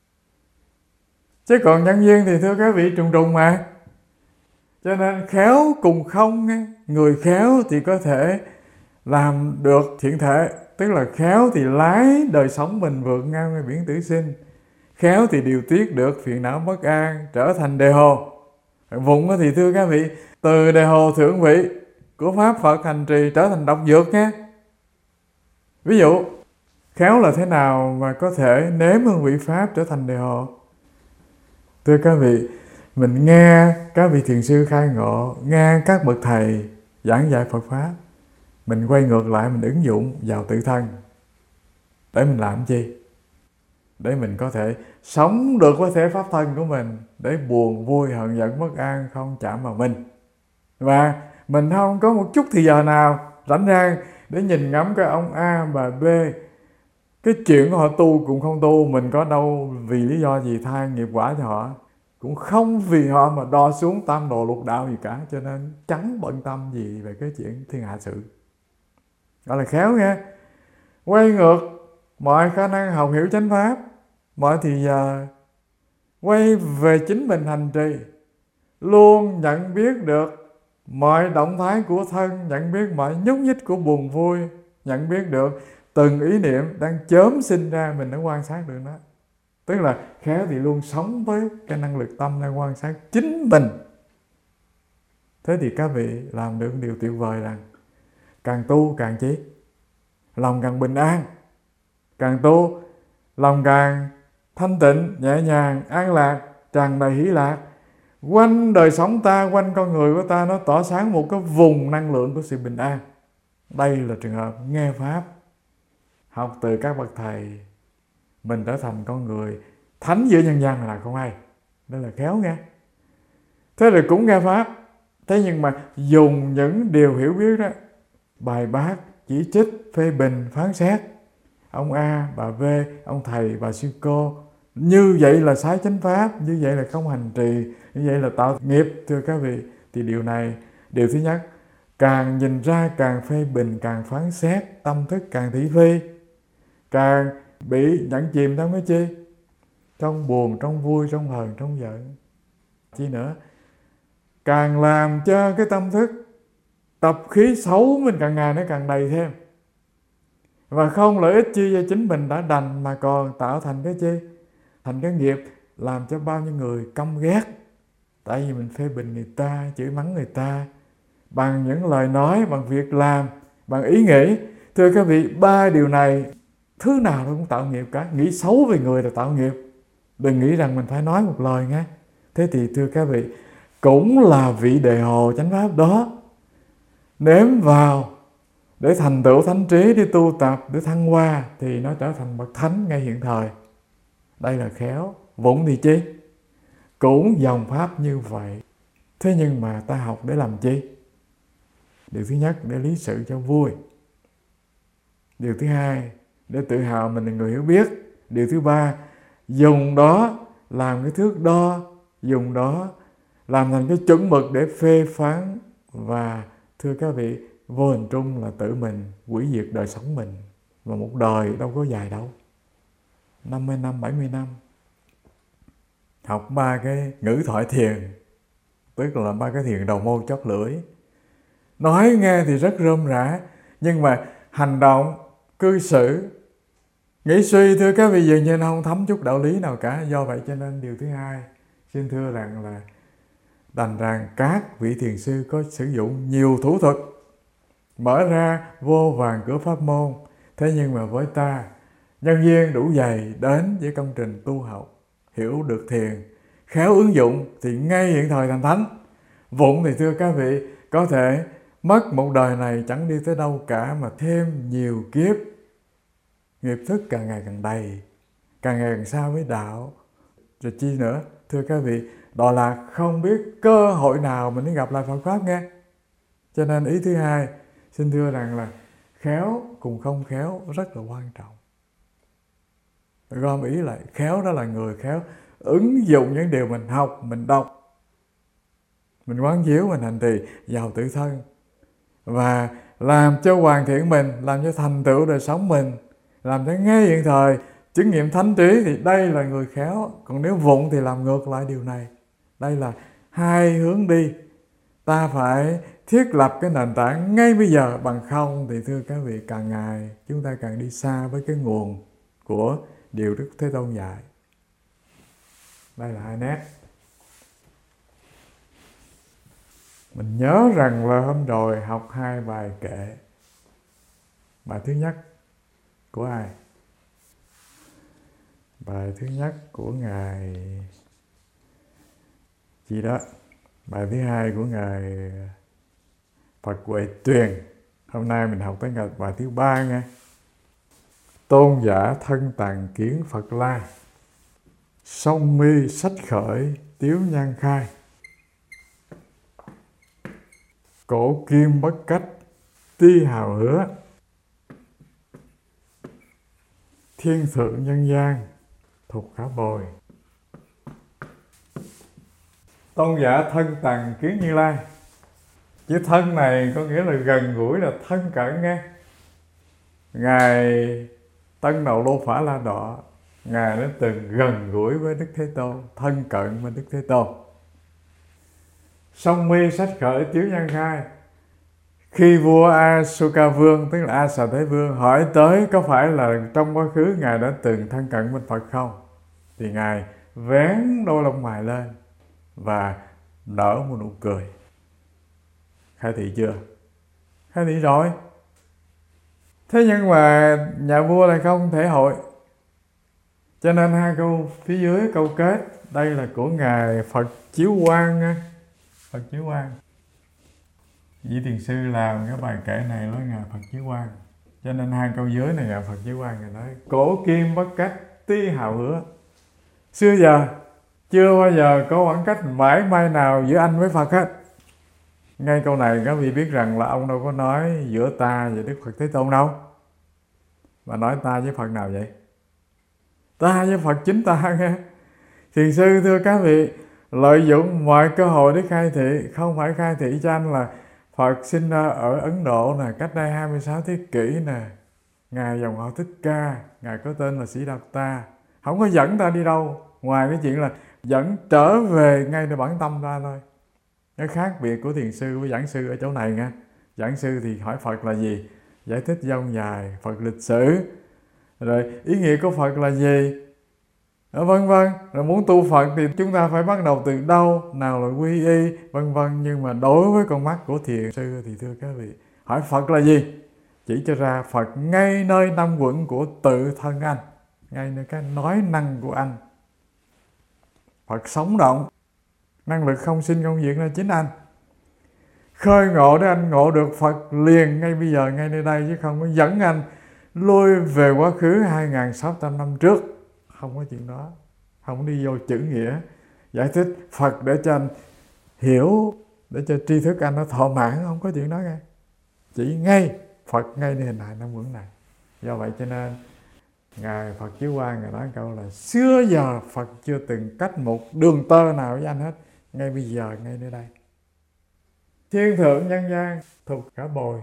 Chứ còn nhân duyên thì thưa các vị trùng trùng mà. Cho nên khéo cùng không, người khéo thì có thể làm được thiện thể, tức là khéo thì lái đời sống mình vượt ngang ngoài biển tử sinh, khéo thì điều tiết được phiền não bất an, trở thành đề hồ. Vụng thì thưa các vị, từ đề hồ thượng vị của Pháp Phật hành trì trở thành độc dược nha. Ví dụ, khéo là thế nào mà có thể nếm hương vị Pháp trở thành đề hồ? Thưa các vị, mình nghe các vị thiền sư khai ngộ, nghe các bậc thầy giảng dạy Phật Pháp, mình quay ngược lại mình ứng dụng vào tự thân. Để mình làm chi? Để mình có thể sống được với thể Pháp thân của mình, để buồn, vui, hận, giận, bất an không chạm vào mình. Và mình không có một chút thì giờ nào rảnh rang để nhìn ngắm cái ông A, bà B, cái chuyện của họ tu cũng không tu, mình có đâu vì lý do gì thay nghiệp quả cho họ, cũng không vì họ mà đo xuống tam đồ lục đạo gì cả, cho nên chẳng bận tâm gì về cái chuyện thiên hạ sự. Đó là khéo nghe. Quay ngược mọi khả năng học hiểu chánh pháp, mọi thì giờ quay về chính mình hành trì, luôn nhận biết được mọi động thái của thân, nhận biết mọi nhúc nhích của buồn vui, nhận biết được từng ý niệm đang chớm sinh ra, mình đã quan sát được nó. Tức là khéo thì luôn sống với cái năng lực tâm đang quan sát chính mình. Thế thì các vị làm được điều tuyệt vời rằng càng tu càng chí, lòng càng bình an, càng tu lòng càng thanh tịnh, nhẹ nhàng, an lạc, tràn đầy hỷ lạc. Quanh đời sống ta, quanh con người của ta nó tỏa sáng một cái vùng năng lượng của sự bình an. Đây là trường hợp nghe Pháp, học từ các bậc thầy, mình trở thành con người thánh giữa nhân gian là không ai. Đây là khéo nghe. Thế rồi cũng nghe Pháp, thế nhưng mà dùng những điều hiểu biết đó, bài bác, chỉ trích, phê bình, phán xét ông A, bà B, ông thầy, bà sư cô, như vậy là sai chánh pháp, như vậy là không hành trì, như vậy là tạo nghiệp. Thưa các vị, thì điều này, điều thứ nhất, càng nhìn ra càng phê bình, càng phán xét, tâm thức càng thị phi, càng bị nhẫn chìm trong cái chi? Trong buồn, trong vui, trong hờn, trong giận. Chi nữa? Càng làm cho cái tâm thức tập khí xấu mình càng ngày nó càng đầy thêm. Và không lợi ích chi cho chính mình đã đành, mà còn tạo thành cái chi? Thành cái nghiệp làm cho bao nhiêu người căm ghét. Tại vì mình phê bình người ta, chửi mắng người ta bằng những lời nói, bằng việc làm, bằng ý nghĩ. Thưa các vị, ba điều này thứ nào nó cũng tạo nghiệp cả. Nghĩ xấu về người là tạo nghiệp. Đừng nghĩ rằng mình phải nói một lời nghe. Thế thì thưa các vị, cũng là vị đề hồ chánh pháp đó, nếm vào để thành tựu thánh trí, để tu tập, để thăng hoa, thì nó trở thành bậc thánh ngay hiện thời. Đây là khéo. Vụng thì chi? Cũng dòng pháp như vậy. Thế nhưng mà ta học để làm chi? Điều thứ nhất, để lý sự cho vui. Điều thứ hai, để tự hào mình là người hiểu biết. Điều thứ ba, dùng đó làm cái thước đo, dùng đó làm thành cái chuẩn mực để phê phán. Và thưa các vị, vô hình trung là tự mình hủy diệt đời sống mình. Và một đời đâu có dài đâu, 50 năm, 70 năm. Học ba cái ngữ thoại thiền, tức là ba cái thiền đầu môi chót lưỡi. Nói nghe thì rất rôm rã, nhưng mà hành động, cư xử, nghĩ suy, thưa các vị, dường như không thấm chút đạo lý nào cả. Do vậy cho nên điều thứ hai, xin thưa rằng là đành rằng các vị thiền sư có sử dụng nhiều thủ thuật, mở ra vô vàn cửa pháp môn. Thế nhưng mà với ta, nhân duyên đủ dày đến với công trình tu học, hiểu được thiền, khéo ứng dụng thì ngay hiện thời thành thánh. Vụng thì thưa các vị, có thể mất một đời này chẳng đi tới đâu cả, mà thêm nhiều kiếp, nghiệp thức càng ngày càng đầy, càng ngày càng xa với đạo. Rồi chi nữa, thưa các vị, đó là không biết cơ hội nào mình mới gặp lại Phật Pháp nghe. Cho nên ý thứ hai, xin thưa rằng là khéo cùng không khéo rất là quan trọng. gom ý lại. Khéo đó là người khéo ứng dụng những điều mình học, mình đọc, mình quán chiếu, mình hành trì vào tự thân, và làm cho hoàn thiện mình, làm cho thành tựu đời sống mình, làm cho ngay hiện thời chứng nghiệm thánh trí, thì đây là người khéo. Còn nếu vụng thì làm ngược lại điều này. Đây là hai hướng đi. Ta phải thiết lập cái nền tảng ngay bây giờ, bằng không thì thưa các vị, càng ngày chúng ta càng đi xa với cái nguồn của điều Đức Thế Tôn dạy. Đây là hai nét. Mình nhớ rằng là hôm rồi học hai bài kệ. Bài thứ nhất của ai? Bài thứ nhất của Ngài gì đó. Bài thứ hai của Ngài Phật Huệ Tuyền. Hôm nay mình học tới ngày bài thứ ba nghe. Tôn giả thân tàng kiến Phật La, song mi sách khởi tiếu nhan khai, cổ kim bất cách ti hào hứa, thiên thượng nhân gian thục khả bồi. Tôn giả thân tàng kiến Như Lai. Chữ thân này có nghĩa là gần gũi, là thân cận nghe. Ngài Tân Đầu Lô Phả La Đọ, Ngài đã từng gần gũi với Đức Thế Tôn, thân cận với Đức Thế Tôn. Song mi sách khởi tiếu nhan khai. Khi vua Asuka Vương, tức là A Xà Thế Vương, hỏi tới có phải là trong quá khứ Ngài đã từng thân cận bên Phật không, thì Ngài vén đôi lông mày lên và nở một nụ cười. Khai thị chưa? Khai thị rồi. Thế nhưng mà nhà vua lại không thể hội, cho nên hai câu phía dưới, câu kết, đây là của Ngài Phật Chiếu Quang. Phật Chiếu Quang, vị thiền sư làm cái bài kệ này với Ngài Phật Chiếu Quang, cho nên hai câu dưới này Ngài Phật Chiếu Quang Ngài nói cổ kim bất cách tí hào hứa. Xưa giờ chưa bao giờ có khoảng cách mãi may nào giữa anh với Phật hết. Ngay câu này các vị biết rằng là ông đâu có nói giữa ta và Đức Phật Thế Tôn đâu, mà nói ta với Phật nào vậy? Ta với Phật chính ta nghe. Thiền sư thưa các vị, lợi dụng mọi cơ hội để khai thị. Không phải khai thị cho anh là Phật sinh ra ở Ấn Độ nè, cách đây 26 thế kỷ nè, Ngài dòng họ Thích Ca, Ngài có tên là Sĩ Đạt Ta, không có dẫn ta đi đâu ngoài cái chuyện là dẫn trở về ngay nơi bản tâm ta thôi. Cái khác biệt của thiền sư với giảng sư ở chỗ này nha. Giảng sư thì hỏi Phật là gì, giải thích dông dài, Phật lịch sử, rồi ý nghĩa của Phật là gì, vân vân. Rồi muốn tu Phật thì chúng ta phải bắt đầu từ đâu, nào là quy y, vân vân. Nhưng mà đối với con mắt của thiền sư thì thưa các vị, hỏi Phật là gì, chỉ cho ra Phật ngay nơi năm quẩn của tự thân anh, ngay nơi cái nói năng của anh. Phật sống động, năng lực không sinh không diệt là chính anh. Khơi ngộ để anh ngộ được Phật liền ngay bây giờ, ngay nơi đây, chứ không có dẫn anh lui về quá khứ 2.600 năm trước. Không có chuyện đó. Không đi vô chữ nghĩa giải thích Phật để cho anh hiểu, để cho tri thức anh nó thọ mãn. Không có chuyện đó nghe. Chỉ ngay Phật ngay nơi hình hài năm quẩn này. Do vậy cho nên Ngài Phật Chiếu Quang Ngài nói câu là xưa giờ Phật chưa từng cách một đường tơ nào với anh hết. Ngay bây giờ, ngay nơi đây. Thiên thượng nhân gian thục khả bồi,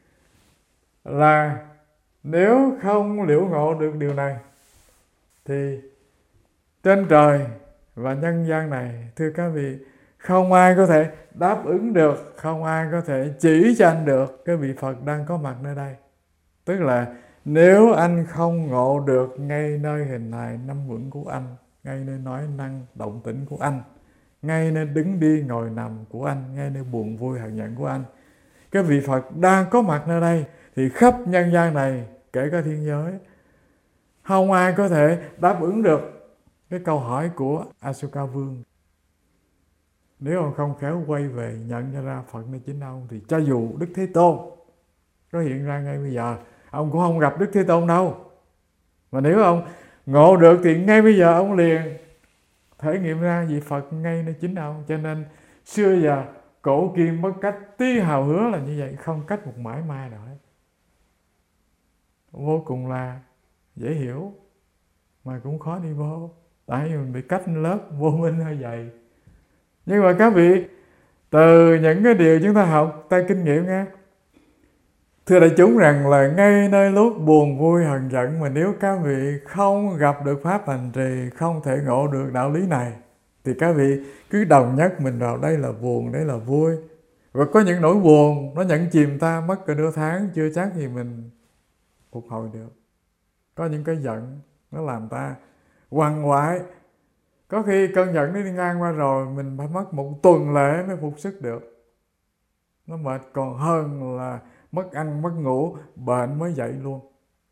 là nếu không liễu ngộ được điều này thì trên trời và nhân gian này, thưa các vị, không ai có thể đáp ứng được, không ai có thể chỉ cho anh được cái vị Phật đang có mặt nơi đây. Tức là nếu anh không ngộ được ngay nơi hình hài năm quẩn của anh, ngay nơi nói năng động tĩnh của anh, ngay nơi đứng đi ngồi nằm của anh, ngay nơi buồn vui hận giận của anh, cái vị Phật đang có mặt nơi đây, thì khắp nhân gian này, kể cả thiên giới, không ai có thể đáp ứng được cái câu hỏi của Asuka Vương. Nếu ông không khéo quay về nhận ra Phật nơi chính ông, thì cho dù Đức Thế Tôn có hiện ra ngay bây giờ, ông cũng không gặp Đức Thế Tôn đâu. Mà nếu ông ngộ được thì ngay bây giờ ông liền thể nghiệm ra vị Phật ngay nơi chính ông. Cho nên xưa giờ cổ kim bất cách tí hào hứa là như vậy, không cách một mãi may nào hết. Vô cùng là dễ hiểu. mà cũng khó đi vô, tại vì mình bị cách lớp vô minh hơi dày. Nhưng mà các vị, từ những cái điều chúng ta học, ta kinh nghiệm nghe, thưa đại chúng rằng là ngay nơi lúc buồn vui hờn giận, mà nếu các vị không gặp được pháp hành trì, không thể ngộ được đạo lý này, thì các vị cứ đồng nhất mình vào đây là buồn, đây là vui. Và có những nỗi buồn nó nhận chìm ta mất cả nửa tháng, chưa chắc gì mình phục hồi được. Có những cái giận nó làm ta quằn quại, có khi cơn giận nó đi ngang qua rồi mình phải mất một tuần lễ mới phục sức được. Nó mệt còn hơn là mất ăn mất ngủ, bệnh mới dậy luôn.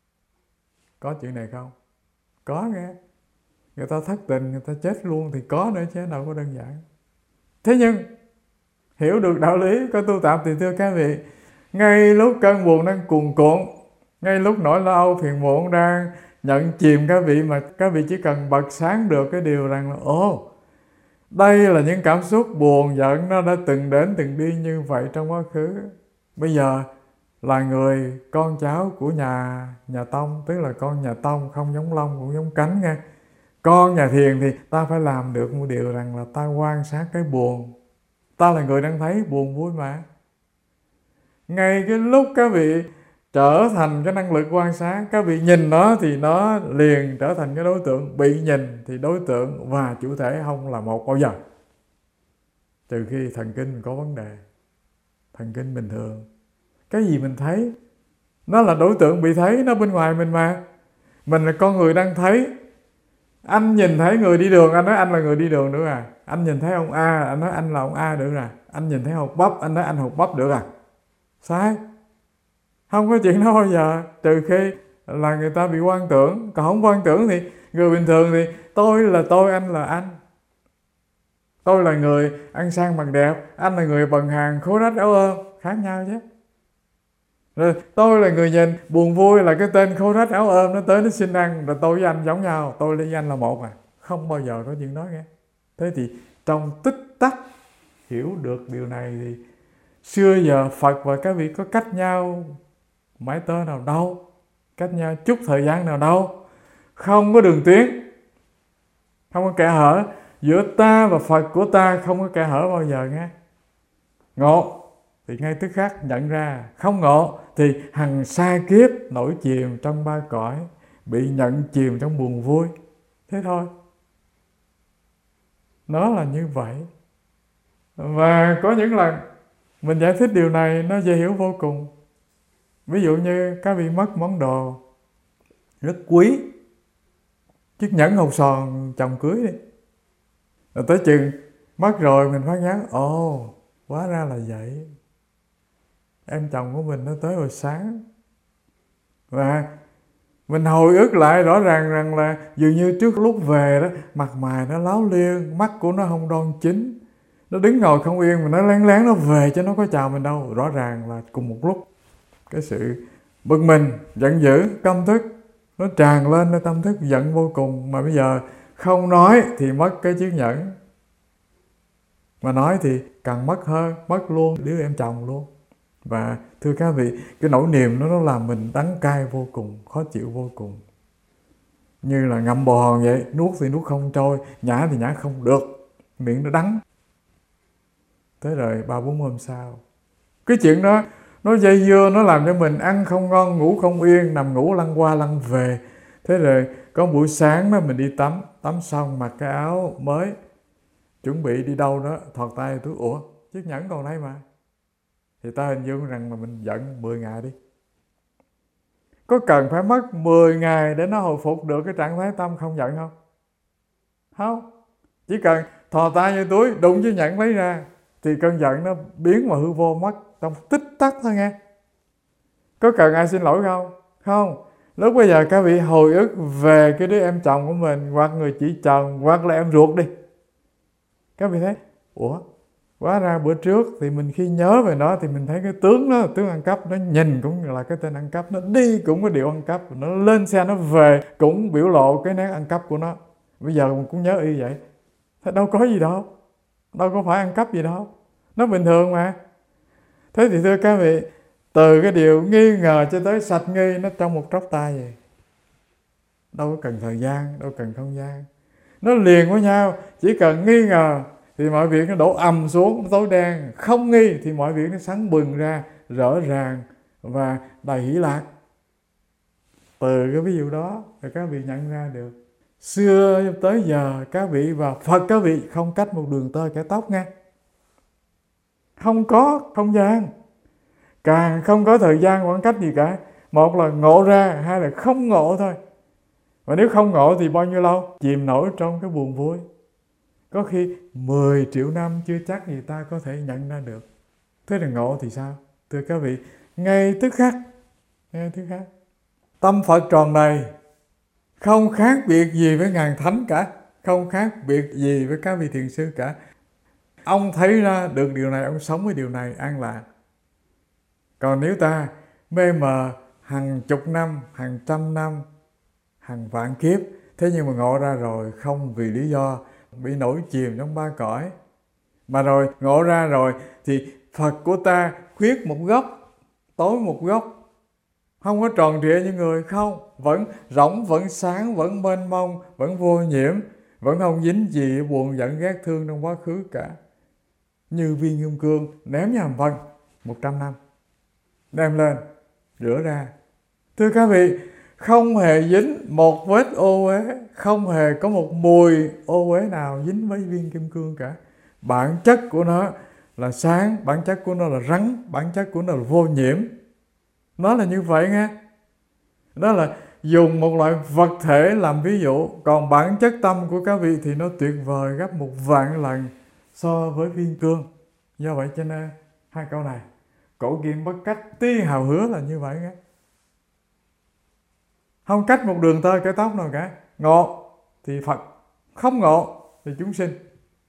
Có chuyện này không? Có nghe. Người ta thất tình, người ta chết luôn thì có nữa chứ đâu có đơn giản. Thế nhưng hiểu được đạo lý có tu tập thì thưa các vị, ngay lúc cơn buồn đang cuồn cuộn, ngay lúc nỗi lo âu phiền muộn đang nhận chìm các vị, mà các vị chỉ cần bật sáng được cái điều rằng là đây là những cảm xúc buồn giận nó đã từng đến từng đi như vậy trong quá khứ. Bây giờ là người con cháu của nhà Tông, tức là con nhà Tông không giống lông cũng giống cánh nghe. Con nhà Thiền thì ta phải làm được một điều rằng là ta quan sát cái buồn. Ta là người đang thấy buồn vui mà. Ngay cái lúc các vị trở thành cái năng lực quan sát, các vị nhìn nó thì nó liền trở thành cái đối tượng. Bị nhìn thì đối tượng và chủ thể không là một bao giờ. Trừ khi thần kinh có vấn đề. Thần kinh bình thường, cái gì mình thấy nó là đối tượng bị thấy, nó bên ngoài mình mà. Mình là con người đang thấy. Anh nhìn thấy người đi đường, anh nói anh là người đi đường được à. Anh nhìn thấy ông A, anh nói anh là ông A được à. Anh nhìn thấy hột bắp, anh nói anh hột bắp được à. Sai. Không có chuyện đó bao giờ, trừ khi là người ta bị quan tưởng. Còn không quan tưởng thì người bình thường thì tôi là tôi, anh là anh. Tôi là người ăn sang mặc đẹp, anh là người bần hàng khố rách áo ôm, khác nhau chứ. Rồi tôi là người nhìn buồn vui là cái tên khố rách áo ôm nó tới nó xin ăn, rồi tôi với anh giống nhau, tôi với anh là một à. Không bao giờ có chuyện đó nghe. Thế thì trong tích tắc hiểu được điều này thì xưa giờ Phật và các vị có cách nhau mãi tơ nào đâu, cách nhau chút thời gian nào đâu, không có đường tuyến, không có kẽ hở. Giữa ta và Phật của ta không có kẽ hở bao giờ nghe. Ngộ thì ngay tức khắc nhận ra, không ngộ thì hằng sa kiếp nổi chìm trong ba cõi, bị nhận chìm trong buồn vui. Thế thôi. Nó là như vậy. Và có những lần mình giải thích điều này nó dễ hiểu vô cùng. Ví dụ như các vị mất món đồ rất quý, chiếc nhẫn hột sòn chồng cưới đi, rồi tới chừng mất rồi mình phát giác, hóa ra là vậy. Em chồng của mình nó tới hồi sáng. Và mình hồi ức lại rõ ràng rằng là dường như trước lúc về đó, mặt mày nó láo liên, mắt của nó không đoan chính, nó đứng ngồi không yên, mà nó lén lén nó về chứ nó có chào mình đâu. Rõ ràng là cùng một lúc cái sự bực mình, giận dữ, căm thức nó tràn lênในtâm thức, giận vô cùng. Mà bây giờ không nói thì mất cái chiếc nhẫn, mà nói thì càng mất hơn, mất luôn đứa em chồng luôn. Và thưa các vị, cái nỗi niềm nó làm mình đắng cay vô cùng, khó chịu vô cùng. Như là ngậm bồ hòn vậy, nuốt thì nuốt không trôi, nhả thì nhả không được, miệng nó đắng. Thế rồi 3-4 hôm sau, cái chuyện đó nó dây dưa, nó làm cho mình ăn không ngon, ngủ không yên, nằm ngủ lăn qua lăn về. Thế rồi có buổi sáng đó mình đi tắm, tắm xong mặc cái áo mới, chuẩn bị đi đâu đó, thọt tay túi, chiếc nhẫn còn đây mà. Thì ta hình dung rằng là mình giận 10 ngày đi. Có cần phải mất 10 ngày để nó hồi phục được cái trạng thái tâm không giận không? Không. Chỉ cần thò tay vô túi, đụng chiếc nhẫn lấy ra, thì cơn giận nó biến vào hư vô, mất trong tích tắc thôi nghe. Có cần ai xin lỗi không? Không. Lúc bây giờ các vị hồi ức về cái đứa em chồng của mình, hoặc người chị chồng, hoặc là em ruột đi. Các vị thấy, hóa ra bữa trước thì mình khi nhớ về nó thì mình thấy cái tướng đó, tướng ăn cắp, nó nhìn cũng là cái tên ăn cắp, nó đi cũng có điều ăn cắp, nó lên xe nó về cũng biểu lộ cái nét ăn cắp của nó. Bây giờ mình cũng nhớ y vậy. Thế đâu có gì đâu, đâu có phải ăn cắp gì đâu, nó bình thường mà. Thế thì thưa các vị, từ cái điều nghi ngờ cho tới sạch nghi nó trong một tróc tay vậy. đâu có cần thời gian, đâu cần không gian. Nó liền với nhau, chỉ cần nghi ngờ thì mọi việc nó đổ ầm xuống, nó tối đen. Không nghi thì mọi việc nó sáng bừng ra, rõ ràng và đầy hỷ lạc. Từ cái ví dụ đó thì các vị nhận ra được, xưa tới giờ các vị và Phật các vị không cách một đường tơ kẻ tóc nha. Không có không gian, càng không có thời gian khoảng cách gì cả. Một là ngộ ra, hai là không ngộ thôi. Và nếu không ngộ thì bao nhiêu lâu? Chìm nổi trong cái buồn vui. Có khi 10 triệu năm chưa chắc gì ta có thể nhận ra được. Thế là ngộ thì sao? Thưa các vị, ngay tức khắc, ngay tức khắc, tâm Phật tròn đầy, không khác biệt gì với ngàn thánh cả, không khác biệt gì với các vị thiền sư cả. Ông thấy ra được điều này, ông sống với điều này an lạc. Còn nếu ta mê mờ hàng chục năm, hàng trăm năm, hàng vạn kiếp, thế nhưng mà ngộ ra rồi không vì lý do bị nổi chìm trong ba cõi, mà rồi ngộ ra rồi thì Phật của ta khuyết một góc, tối một góc, không có tròn trịa như người, không, vẫn rỗng, vẫn sáng, vẫn mênh mông, vẫn vô nhiễm, vẫn không dính gì buồn giận ghét thương trong quá khứ cả. Như viên kim cương ném vào hầm phân 100 năm, đem lên rửa ra. Thưa các vị, không hề dính một vết ô uế, không hề có một mùi ô uế nào dính với viên kim cương cả. Bản chất của nó là sáng, bản chất của nó là rắn, bản chất của nó là vô nhiễm. Nó là như vậy nghe. Đó là dùng một loại vật thể làm ví dụ. Còn bản chất tâm của các vị thì nó tuyệt vời gấp 1.000 lần so với viên cương. Do vậy cho nên hai câu này, cổ kim bất cách, tí hào hứa là như vậy nghe. Không cách một đường tơ cái tóc nào cả. Ngộ thì Phật, không ngộ thì chúng sinh.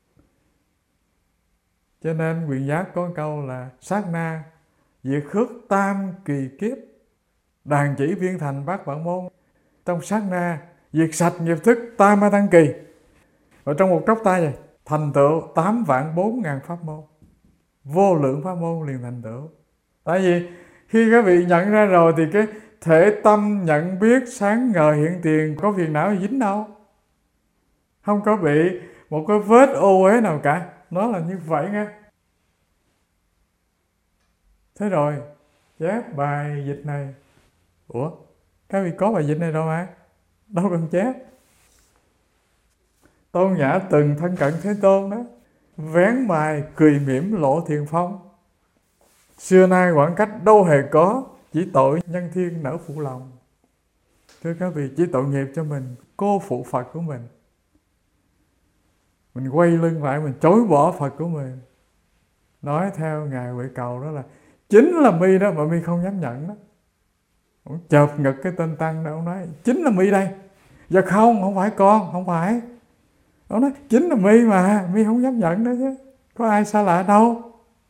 Cho nên Quyền Giác có câu là sát na diệt khước tam kỳ kiếp, đàn chỉ viên thành bát vạn môn. Trong sát na diệt sạch nghiệp thức tam ma tăng kỳ, và trong một chốc tay này thành tựu 8.400.000 pháp môn, vô lượng pháp môn liền thành tựu. Tại vì khi các vị nhận ra rồi thì cái thể tâm nhận biết sáng ngời hiện tiền, có phiền não gì dính đâu, không có bị một cái vết ô uế nào cả. Nó là như vậy nghe. Thế rồi chép bài dịch này, ủa các vị có bài dịch này đâu mà, đâu cần chép. Tôn Nhã từng thân cận Thế Tôn đó, vén bài cười mỉm lộ thiền phong. Xưa nay khoảng cách đâu hề có, chỉ tội nhân thiên nỡ phụ lòng. Thưa các vị, chỉ tội nghiệp cho mình cô phụ Phật của mình. Mình quay lưng lại, mình chối bỏ Phật của mình. Nói theo Ngài Huệ Cầu đó là chính là mi đó mà mi không dám nhận đó. Ông chợp ngực cái tên tăng đó, ông nói chính là mi đây. Dạ không phải con, không phải. Ông nói chính là mi mà, mi không dám nhận đó chứ, có ai xa lạ đâu.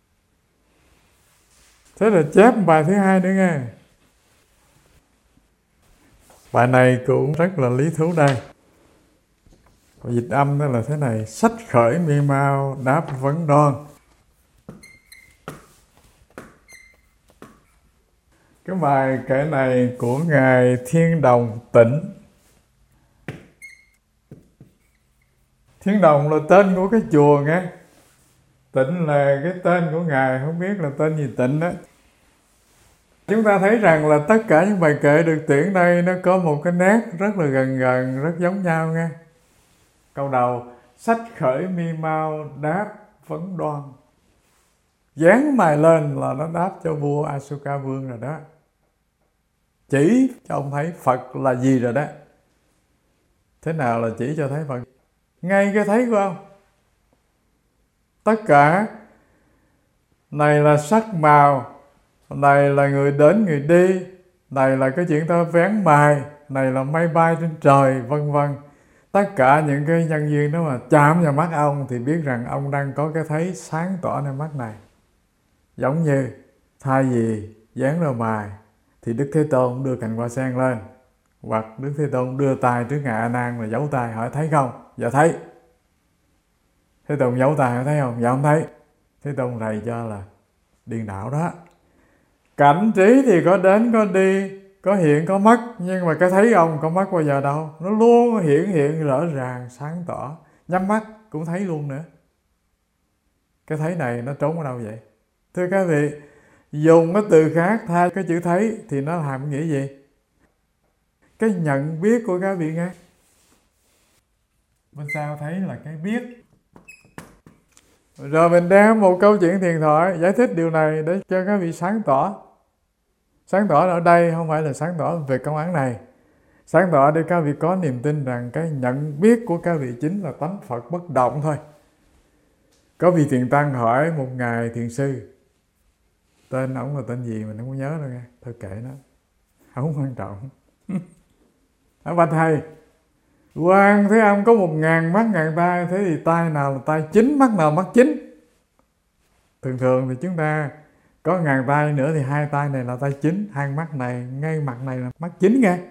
Thế là chép bài thứ hai nữa nghe. Bài này cũng rất là lý thú đây. Dịch âm đó là thế này: sách khởi mi mau đáp vấn đoan. Cái bài kể này của Ngài Thiên Đồng Tịnh. Thiên Đồng là tên của cái chùa nghe. Tịnh là cái tên của Ngài, không biết là tên gì Tịnh đó. Chúng ta thấy rằng là tất cả những bài kệ được tuyển đây nó có một cái nét rất là gần, rất giống nhau nghe. Câu đầu: sách khởi mi mau đáp vấn đoan. Dán mài lên là nó đáp cho vua Asuka Vương rồi đó. Chỉ cho ông thấy Phật là gì rồi đó. Thế nào là chỉ cho thấy Phật? Ngay cái thấy của ông. Tất cả này là sắc màu, này là người đến người đi, này là cái chuyện ta vén mài, này là mây bay trên trời, vân vân. Tất cả những cái nhân duyên đó mà chạm vào mắt ông thì biết rằng ông đang có cái thấy sáng tỏ nơi mắt này. Giống như thay vì dán vào mài thì Đức Thế Tôn đưa cành hoa sen lên, hoặc Đức Thế Tôn đưa tay trước Ngài A Nan là giấu tay, hỏi thấy không? Dạ thấy. Thế Tôn giấu tay, hỏi thấy không? Dạ không thấy. Thế Tôn rầy cho là điên đảo đó. Cảnh trí thì có đến có đi, có hiện có mất, nhưng mà cái thấy ông có mất bao giờ đâu, nó luôn hiện rõ ràng sáng tỏ, nhắm mắt cũng thấy luôn nữa. Cái thấy này nó trốn ở đâu vậy? Thưa các vị, dùng cái từ khác thay cái chữ thấy thì nó hàm nghĩa gì? Cái nhận biết của các vị nghe. Bên sau thấy là cái biết. Rồi mình đem một câu chuyện thiền thoại giải thích điều này để cho các vị sáng tỏ. Sáng tỏ ở đây không phải là sáng tỏ về công án này. Sáng tỏ để các vị có niềm tin rằng cái nhận biết của các vị chính là tánh Phật bất động thôi. Có vị thiền tăng hỏi một ngài thiền sư, tên ổng là tên gì mình không có nhớ đâu nghe, thôi kệ nó, không quan trọng. Ông bạch thầy, Quan Thế Âm có 1000 mắt 1000 tai, thế thì tai nào là tai chính, mắt nào mắt chính? Thường thì chúng ta có 1000 tai nữa thì 2 tai này là tai chính, 2 mắt này, ngay mặt này là mắt chính nghe.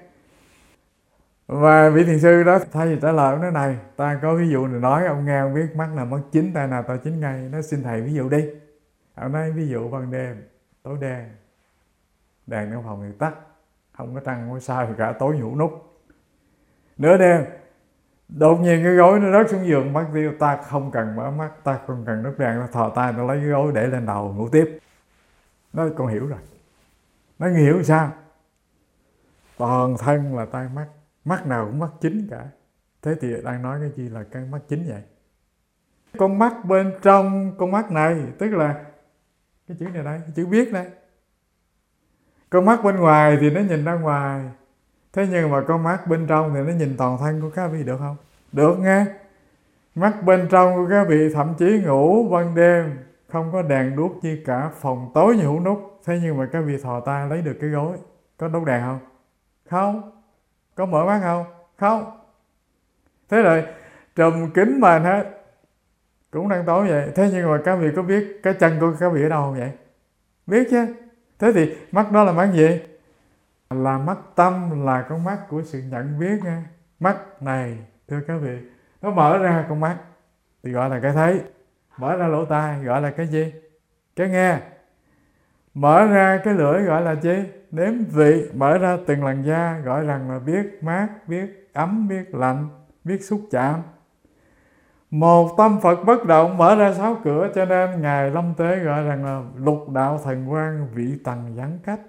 Và vị thiền sư đó thay vì trả lời ông nói này, ta có ví dụ này nói ông nghe, ông biết mắt nào mắt chính, tai nào tai chính ngay. Nó xin thầy ví dụ đi. Ông nói ví dụ ban đêm, tối đen, đèn trong phòng thì tắt, không có trăng không có sao, cả tối nhủ nút. Nửa đêm đột nhiên cái gối nó rớt xuống giường, mất tiêu, ta không cần mở mắt, ta không cần đốt đèn, nó thò tay nó lấy cái gối để lên đầu ngủ tiếp. Nó con hiểu rồi. Nó hiểu sao? Toàn thân là tai mắt, mắt nào cũng mắt chính cả. Thế thì đang nói cái gì là cái mắt chính vậy? Con mắt bên trong con mắt này, tức là cái chữ này đây, cái chữ biết đây. Con mắt bên ngoài thì nó nhìn ra ngoài. Thế nhưng mà con mắt bên trong thì nó nhìn toàn thân của các vị được không? Được nghe. Mắt bên trong của các vị thậm chí ngủ ban đêm không có đèn đuốc chi cả, phòng tối như hũ nút. Thế nhưng mà các vị thò tay lấy được cái gối, có đốt đèn không? Không. Có mở mắt không? Không. Thế rồi trùm kính mền hết, cũng đang tối vậy. Thế nhưng mà các vị có biết cái chân của các vị ở đâu không vậy? Biết chứ. Thế thì mắt đó là mắt gì? Là mắt tâm, là con mắt của sự nhận biết nha. Mắt này, thưa các vị, nó mở ra con mắt thì gọi là cái thấy. Mở ra lỗ tai gọi là cái gì? Cái nghe. Mở ra cái lưỡi gọi là chi? Nếm vị. Mở ra từng làn da gọi rằng là biết mát, biết ấm, biết lạnh, biết xúc chạm. Một tâm Phật bất động, mở ra 6 cửa, cho nên Ngài Lâm Tế gọi rằng là lục đạo thần quang, vị tầng giảng cách.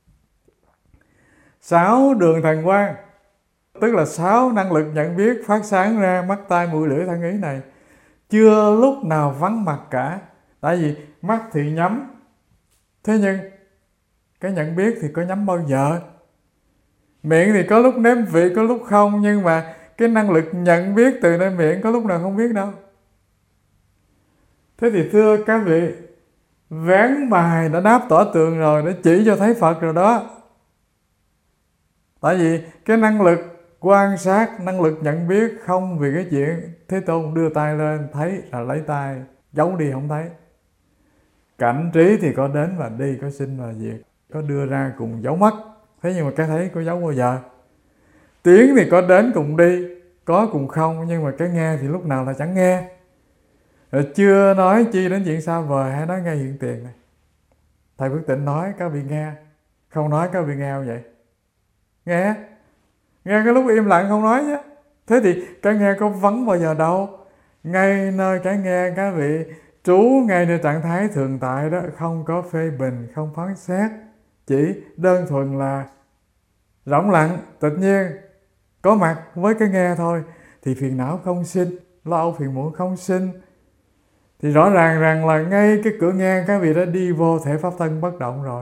6 đường thần quang, tức là 6 năng lực nhận biết phát sáng ra mắt, tai, mũi, lưỡi, thân, ý này, chưa lúc nào vắng mặt cả. Tại vì mắt thì nhắm, thế nhưng cái nhận biết thì có nhắm bao giờ? Miệng thì có lúc nếm vị, có lúc không, nhưng mà cái năng lực nhận biết từ nơi miệng có lúc nào không biết đâu. Thế thì thưa các vị, ván bài đã đáp tỏ tường rồi, đã chỉ cho thấy Phật rồi đó. Tại vì cái năng lực quan sát, năng lực nhận biết không vì cái chuyện Thế Tôn đưa tay lên thấy là lấy tay, giấu đi không thấy. Cảnh trí thì có đến và đi, có sinh và diệt, có đưa ra cùng giấu mất. Thế nhưng mà cái thấy có giấu bao giờ? Tiếng thì có đến cùng đi, có cùng không, nhưng mà cái nghe thì lúc nào là chẳng nghe. Rồi chưa nói chi đến chuyện xa vời hay nói nghe hiện tiền này. Thầy Phước Tịnh nói các vị nghe, không nói các vị nghe không vậy? Nghe. Nghe cái lúc im lặng không nói nhé. Thế thì cái nghe có vắng bao giờ đâu. Ngay nơi cái nghe các vị trú ngay nơi trạng thái thường tại đó, không có phê bình, không phán xét, chỉ đơn thuần là rỗng lặng, tự nhiên có mặt với cái nghe thôi, thì phiền não không sinh, lo âu phiền muộn không sinh. Thì rõ ràng rằng là ngay cái cửa nghe các vị đã đi vô thể pháp thân bất động rồi.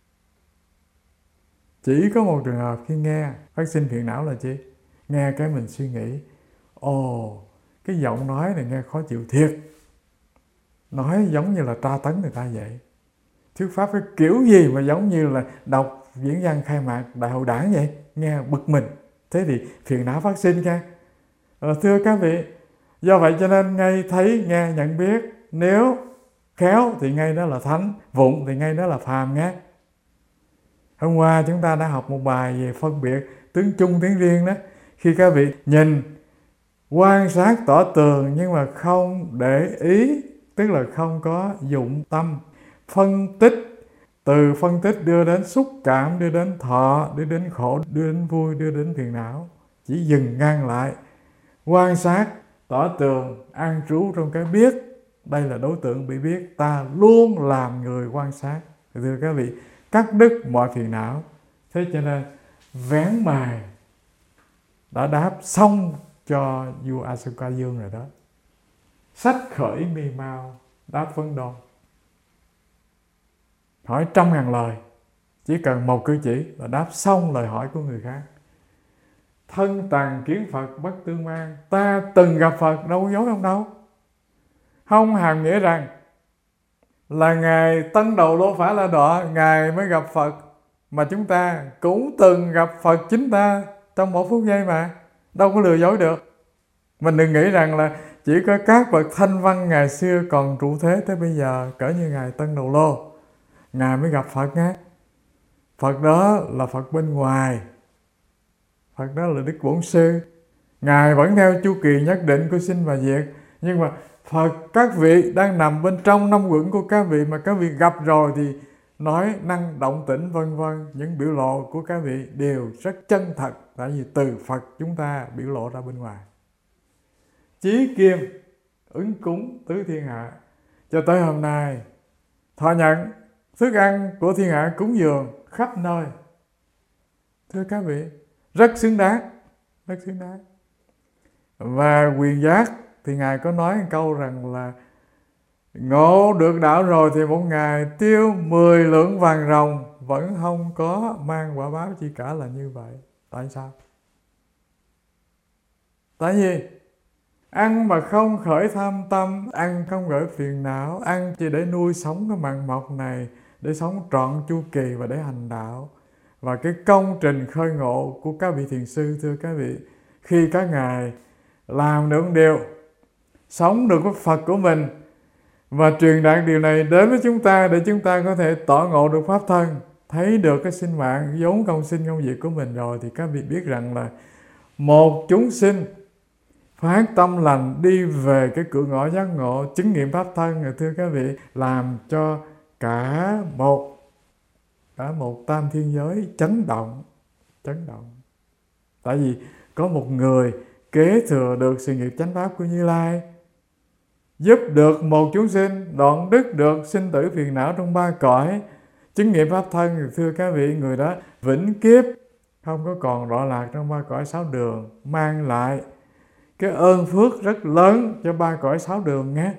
Chỉ có một trường hợp khi nghe phát sinh phiền não là chi? Nghe cái mình suy nghĩ, ồ, cái giọng nói này nghe khó chịu thiệt, nói giống như là tra tấn người ta vậy. Thuyết pháp cái kiểu gì mà giống như là đọc diễn văn khai mạc đại hội đảng vậy, nghe bực mình. Thế thì phiền não phát sinh ra. Thưa các vị, do vậy cho nên ngay thấy, nghe, nhận biết, nếu khéo thì ngay đó là thánh, vụng thì ngay đó là phàm nghe. Hôm qua chúng ta đã học một bài về phân biệt tướng chung tiếng riêng đó. Khi các vị nhìn, quan sát tỏ tường nhưng mà không để ý, tức là không có dụng tâm phân tích từ phân tích đưa đến xúc cảm, đưa đến thọ, đưa đến khổ, đưa đến vui, đưa đến phiền não. Chỉ dừng ngang lại, quan sát, tỏ tường, an trú trong cái biết. Đây là đối tượng bị biết, ta luôn làm người quan sát. Thưa các vị, cắt đứt mọi phiền não. Thế cho nên vén mài đã đáp xong cho vua Asoka Dương rồi đó. Sách khởi mi mau đáp vấn đôn. Hỏi 100.000 lời, chỉ cần một cử chỉ là đáp xong lời hỏi của người khác. Thân tàn kiến Phật bất tương mang. Ta từng gặp Phật, đâu có dối không đâu. Không hàm nghĩa rằng là Ngài Tân Đầu Lô Phả La Đọa, Ngài mới gặp Phật, mà chúng ta cũng từng gặp Phật chính ta trong một phút giây mà. Đâu có lừa dối được. Mình đừng nghĩ rằng là chỉ có các bậc thanh văn ngày xưa còn trụ thế tới bây giờ, cỡ như Ngài Tân Đầu Lô, Ngài mới gặp Phật nhé. Phật đó là Phật bên ngoài, Phật đó là Đức Bổn Sư. Ngài vẫn theo chu kỳ nhất định của sinh và diệt. Nhưng mà Phật các vị đang nằm bên trong năm uẩn của các vị, mà các vị gặp rồi thì nói năng động tĩnh vân vân, những biểu lộ của các vị đều rất chân thật, tại vì từ Phật chúng ta biểu lộ ra bên ngoài. Chí kiêm ứng cúng tứ thiên hạ, cho tới hôm nay thọ nhận thức ăn của thiên hạ cúng dường khắp nơi. Thưa các vị, rất xứng đáng, rất xứng đáng. Và Quyền Giác thì Ngài có nói một câu rằng là ngộ được đạo rồi thì một ngày tiêu 10 lượng vàng ròng vẫn không có mang quả báo chi cả, là như vậy. Tại sao? Tại vì ăn mà không khởi tham tâm, ăn không khởi phiền não, ăn chỉ để nuôi sống cái mạng mộc này, để sống trọn chu kỳ và để hành đạo. Và cái công trình khơi ngộ của các vị thiền sư, thưa các vị, khi các ngài làm được điều, sống được với Phật của mình và truyền đạt điều này đến với chúng ta, để chúng ta có thể tỏ ngộ được pháp thân, thấy được cái sinh mạng vốn công sinh công diệt của mình rồi, thì các vị biết rằng là một chúng sinh phát tâm lành đi về cái cửa ngõ giác ngộ, chứng nghiệm pháp thân, rồi thưa các vị, làm cho cả một tam thiên giới chấn động. Tại vì có một người kế thừa được sự nghiệp chánh pháp của Như Lai, giúp được một chúng sinh đoạn đứt được sinh tử phiền não trong 3 cõi, chứng nghiệm pháp thân, thì thưa các vị, người đó vĩnh kiếp không có còn đọa lạc trong 3 cõi 6 đường, mang lại cái ơn phước rất lớn cho 3 cõi 6 đường nhé.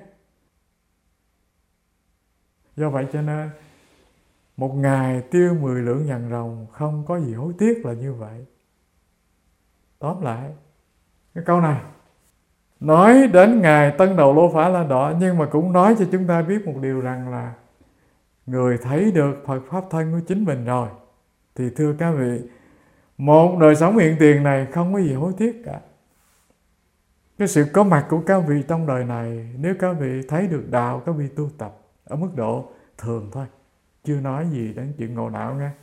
Do vậy cho nên một ngày tiêu 10 lượng vàng ròng không có gì hối tiếc, là như vậy. Tóm lại, cái câu này nói đến Ngài Tân Đầu Lô Phả La Đọa, nhưng mà cũng nói cho chúng ta biết một điều rằng là người thấy được Phật pháp thân của chính mình rồi thì thưa các vị, một đời sống hiện tiền này không có gì hối tiếc cả. Cái sự có mặt của các vị trong đời này, nếu các vị thấy được đạo, các vị tu tập ở mức độ thường thôi, chưa nói gì đến chuyện ngộ đạo nghe,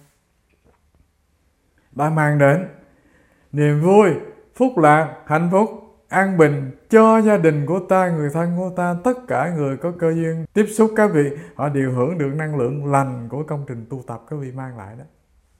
đã mang đến niềm vui, phúc lạc, hạnh phúc, an bình cho gia đình của ta, người thân của ta, tất cả người có cơ duyên tiếp xúc các vị, họ đều hưởng được năng lượng lành của công trình tu tập các vị mang lại đó.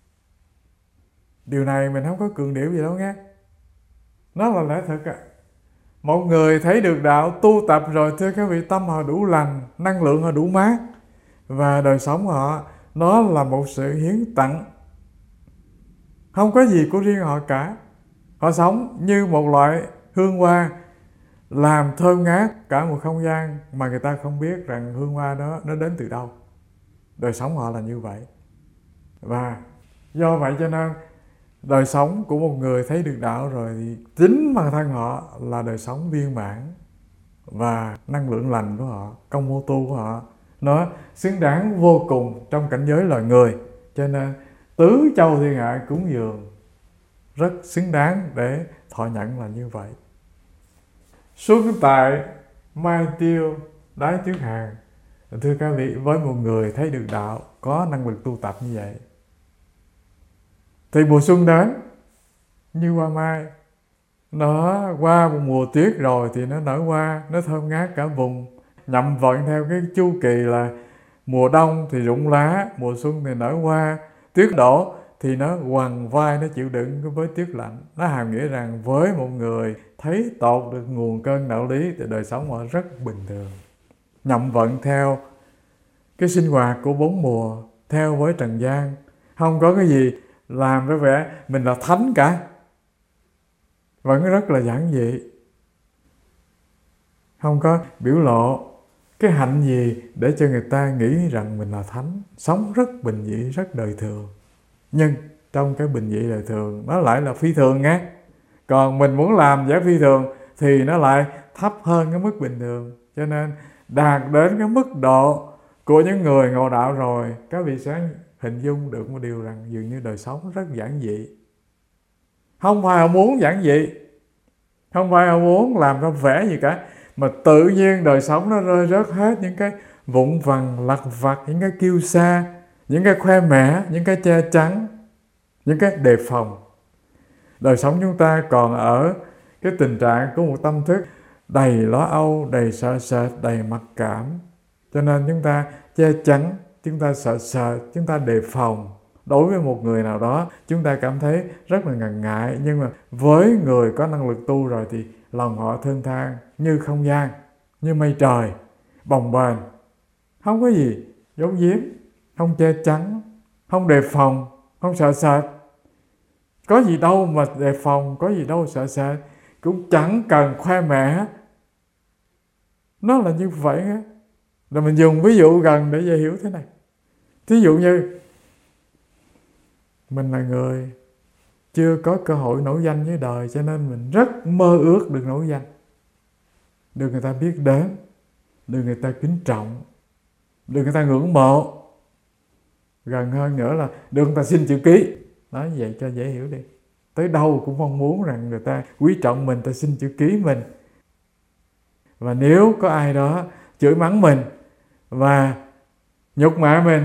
Điều này mình không có cường điệu gì đâu nghe, nó là lẽ thật ạ. Một người thấy được đạo, tu tập rồi, thưa các vị, tâm họ đủ lành, năng lượng họ đủ mát, và đời sống họ nó là một sự hiến tặng, không có gì của riêng họ cả. Họ sống như một loại hương hoa làm thơm ngát cả một không gian mà người ta không biết rằng hương hoa đó nó đến từ đâu. Đời sống họ là như vậy. Và do vậy cho nên đời sống của một người thấy được đạo rồi thì chính bản thân họ là đời sống viên mãn, và năng lượng lành của họ, công mô tu của họ nó xứng đáng vô cùng trong cảnh giới loài người. Cho nên tứ châu thiên hạ cúng dường rất xứng đáng để thọ nhận là như vậy. Xuân tại mai tiêu đái trước hàng. Thưa các vị, với một người thấy được đạo, có năng lực tu tập như vậy, thì mùa xuân đến như hoa mai, nó qua một mùa tuyết rồi thì nó nở hoa, nó thơm ngát cả vùng, nhậm vận theo cái chu kỳ là Mùa đông thì rụng lá, mùa xuân thì nở hoa. Tuyết đổ thì nó quằn vai, nó chịu đựng với tuyết lạnh. Nó hàm nghĩa rằng với một người thấy tột được nguồn cơn đạo lý thì đời sống họ rất bình thường, nhậm vận theo cái sinh hoạt của bốn mùa, theo với trần gian, không có cái gì làm ra vẻ mình là thánh cả, vẫn rất là giản dị, không có biểu lộ cái hạnh gì để cho người ta nghĩ rằng mình là thánh. Sống rất bình dị, rất đời thường, nhưng trong cái bình dị đời thường nó lại là phi thường nghe. Còn mình muốn làm vẻ phi thường thì nó lại thấp hơn cái mức bình thường. Cho nên đạt đến cái mức độ của những người ngộ đạo rồi, các vị sẽ hình dung được một điều rằng dường như đời sống rất giản dị. Không phải họ muốn giản dị, không phải họ muốn làm ra vẻ gì cả, mà tự nhiên đời sống nó rơi rớt hết những cái vụn vặt lặt vặt, những cái kiêu sa, những cái khoe mẽ, những cái che chắn, những cái đề phòng. Đời sống chúng ta còn ở cái tình trạng của một tâm thức đầy lo âu, đầy sợ sệt, đầy mặc cảm. Cho nên chúng ta che chắn, chúng ta sợ sệt, chúng ta đề phòng. Đối với một người nào đó chúng ta cảm thấy rất là ngần ngại, nhưng mà với người có năng lực tu rồi thì lòng họ thênh thang như không gian, như mây trời, bồng bềnh, không có gì giấu giếm, không che chắn, không đề phòng, không sợ sệt. Có gì đâu mà đề phòng, có gì đâu sợ sệt, cũng chẳng cần khoe mẽ. Nó là như vậy á. Rồi mình dùng ví dụ gần để dễ hiểu thế này. Thí dụ như mình là người chưa có cơ hội nổi danh với đời, cho nên mình rất mơ ước được nổi danh, được người ta biết đến, được người ta kính trọng, được người ta ngưỡng mộ, gần hơn nữa là được người ta xin chữ ký. Nói vậy cho dễ hiểu đi. Tới đâu cũng mong muốn rằng người ta quý trọng mình, ta xin chữ ký mình. Và nếu có ai đó chửi mắng mình và nhục mạ mình,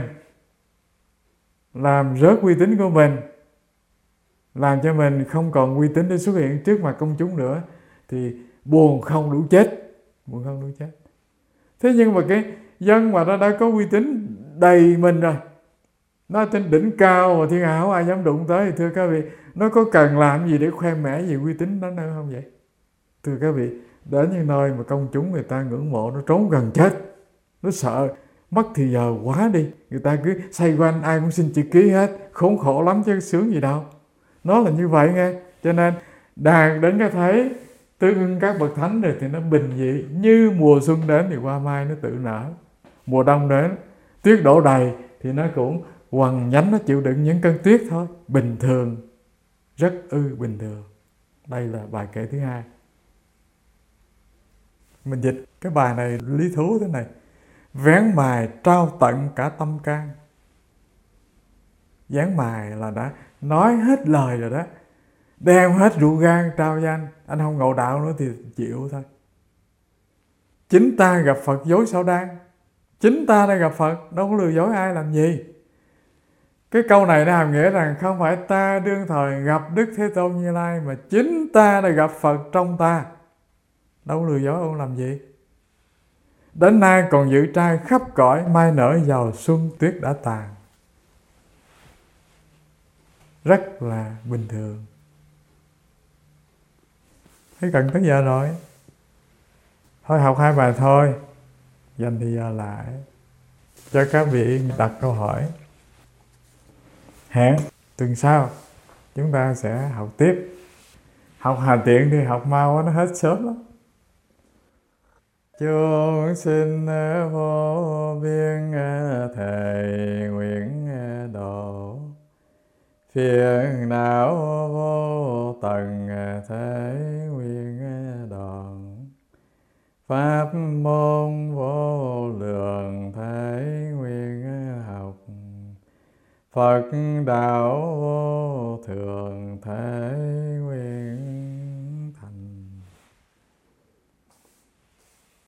làm rớt uy tín của mình, làm cho mình không còn uy tín để xuất hiện trước mặt công chúng nữa, thì buồn không đủ chết, buồn không đủ chết. Thế nhưng mà cái dân mà nó đã có uy tín đầy mình rồi, nó trên đỉnh cao mà thiên hạ không ai dám đụng tới, thì thưa các vị, nó có cần làm gì để khoe mẽ về uy tín đó nữa không vậy? Thưa các vị, đến những nơi mà công chúng người ta ngưỡng mộ, nó trốn gần chết, nó sợ mất thì giờ quá đi, người ta cứ xoay quanh ai cũng xin chữ ký hết, khốn khổ lắm chứ sướng gì đâu. Nó là như vậy nghe. Cho nên đạt đến cái thấy tương ưng các bậc thánh rồi thì nó bình dị, như mùa xuân đến thì hoa mai nó tự nở, mùa đông đến tuyết đổ đầy thì nó cũng quằn nhánh, nó chịu đựng những cơn tuyết thôi, bình thường, rất bình thường. Đây là bài kệ thứ hai. Mình dịch cái bài này lý thú thế này: vén mài trao tận cả tâm can. Vén mài là đã nói hết lời rồi đó, đem hết ruột gan trao cho anh không ngộ đạo nữa thì chịu thôi. Chính ta gặp Phật dối sao đang. Chính ta đã gặp Phật, đâu có lừa dối ai làm gì. Cái câu này nó hàm nghĩa rằng không phải ta đương thời gặp Đức Thế Tôn Như Lai, mà chính ta đã gặp Phật trong ta, đâu có lừa dối ông làm gì. Đến nay còn giữ trai khắp cõi, mai nở vào xuân tuyết đã tàn. Rất là bình thường. Thế gần tới giờ rồi, thôi học hai bài thôi, dành thì giờ lại cho các vị đặt câu hỏi. Hẹn tuần sau chúng ta sẽ học tiếp. Học hà tiện thì học mau nó hết sớm lắm. Chúng sinh vô biên thầy nguyện độ, phiền não vô tận thế nguyện đoạn, pháp môn vô lượng thế nguyện học, Phật đạo vô thường thế nguyện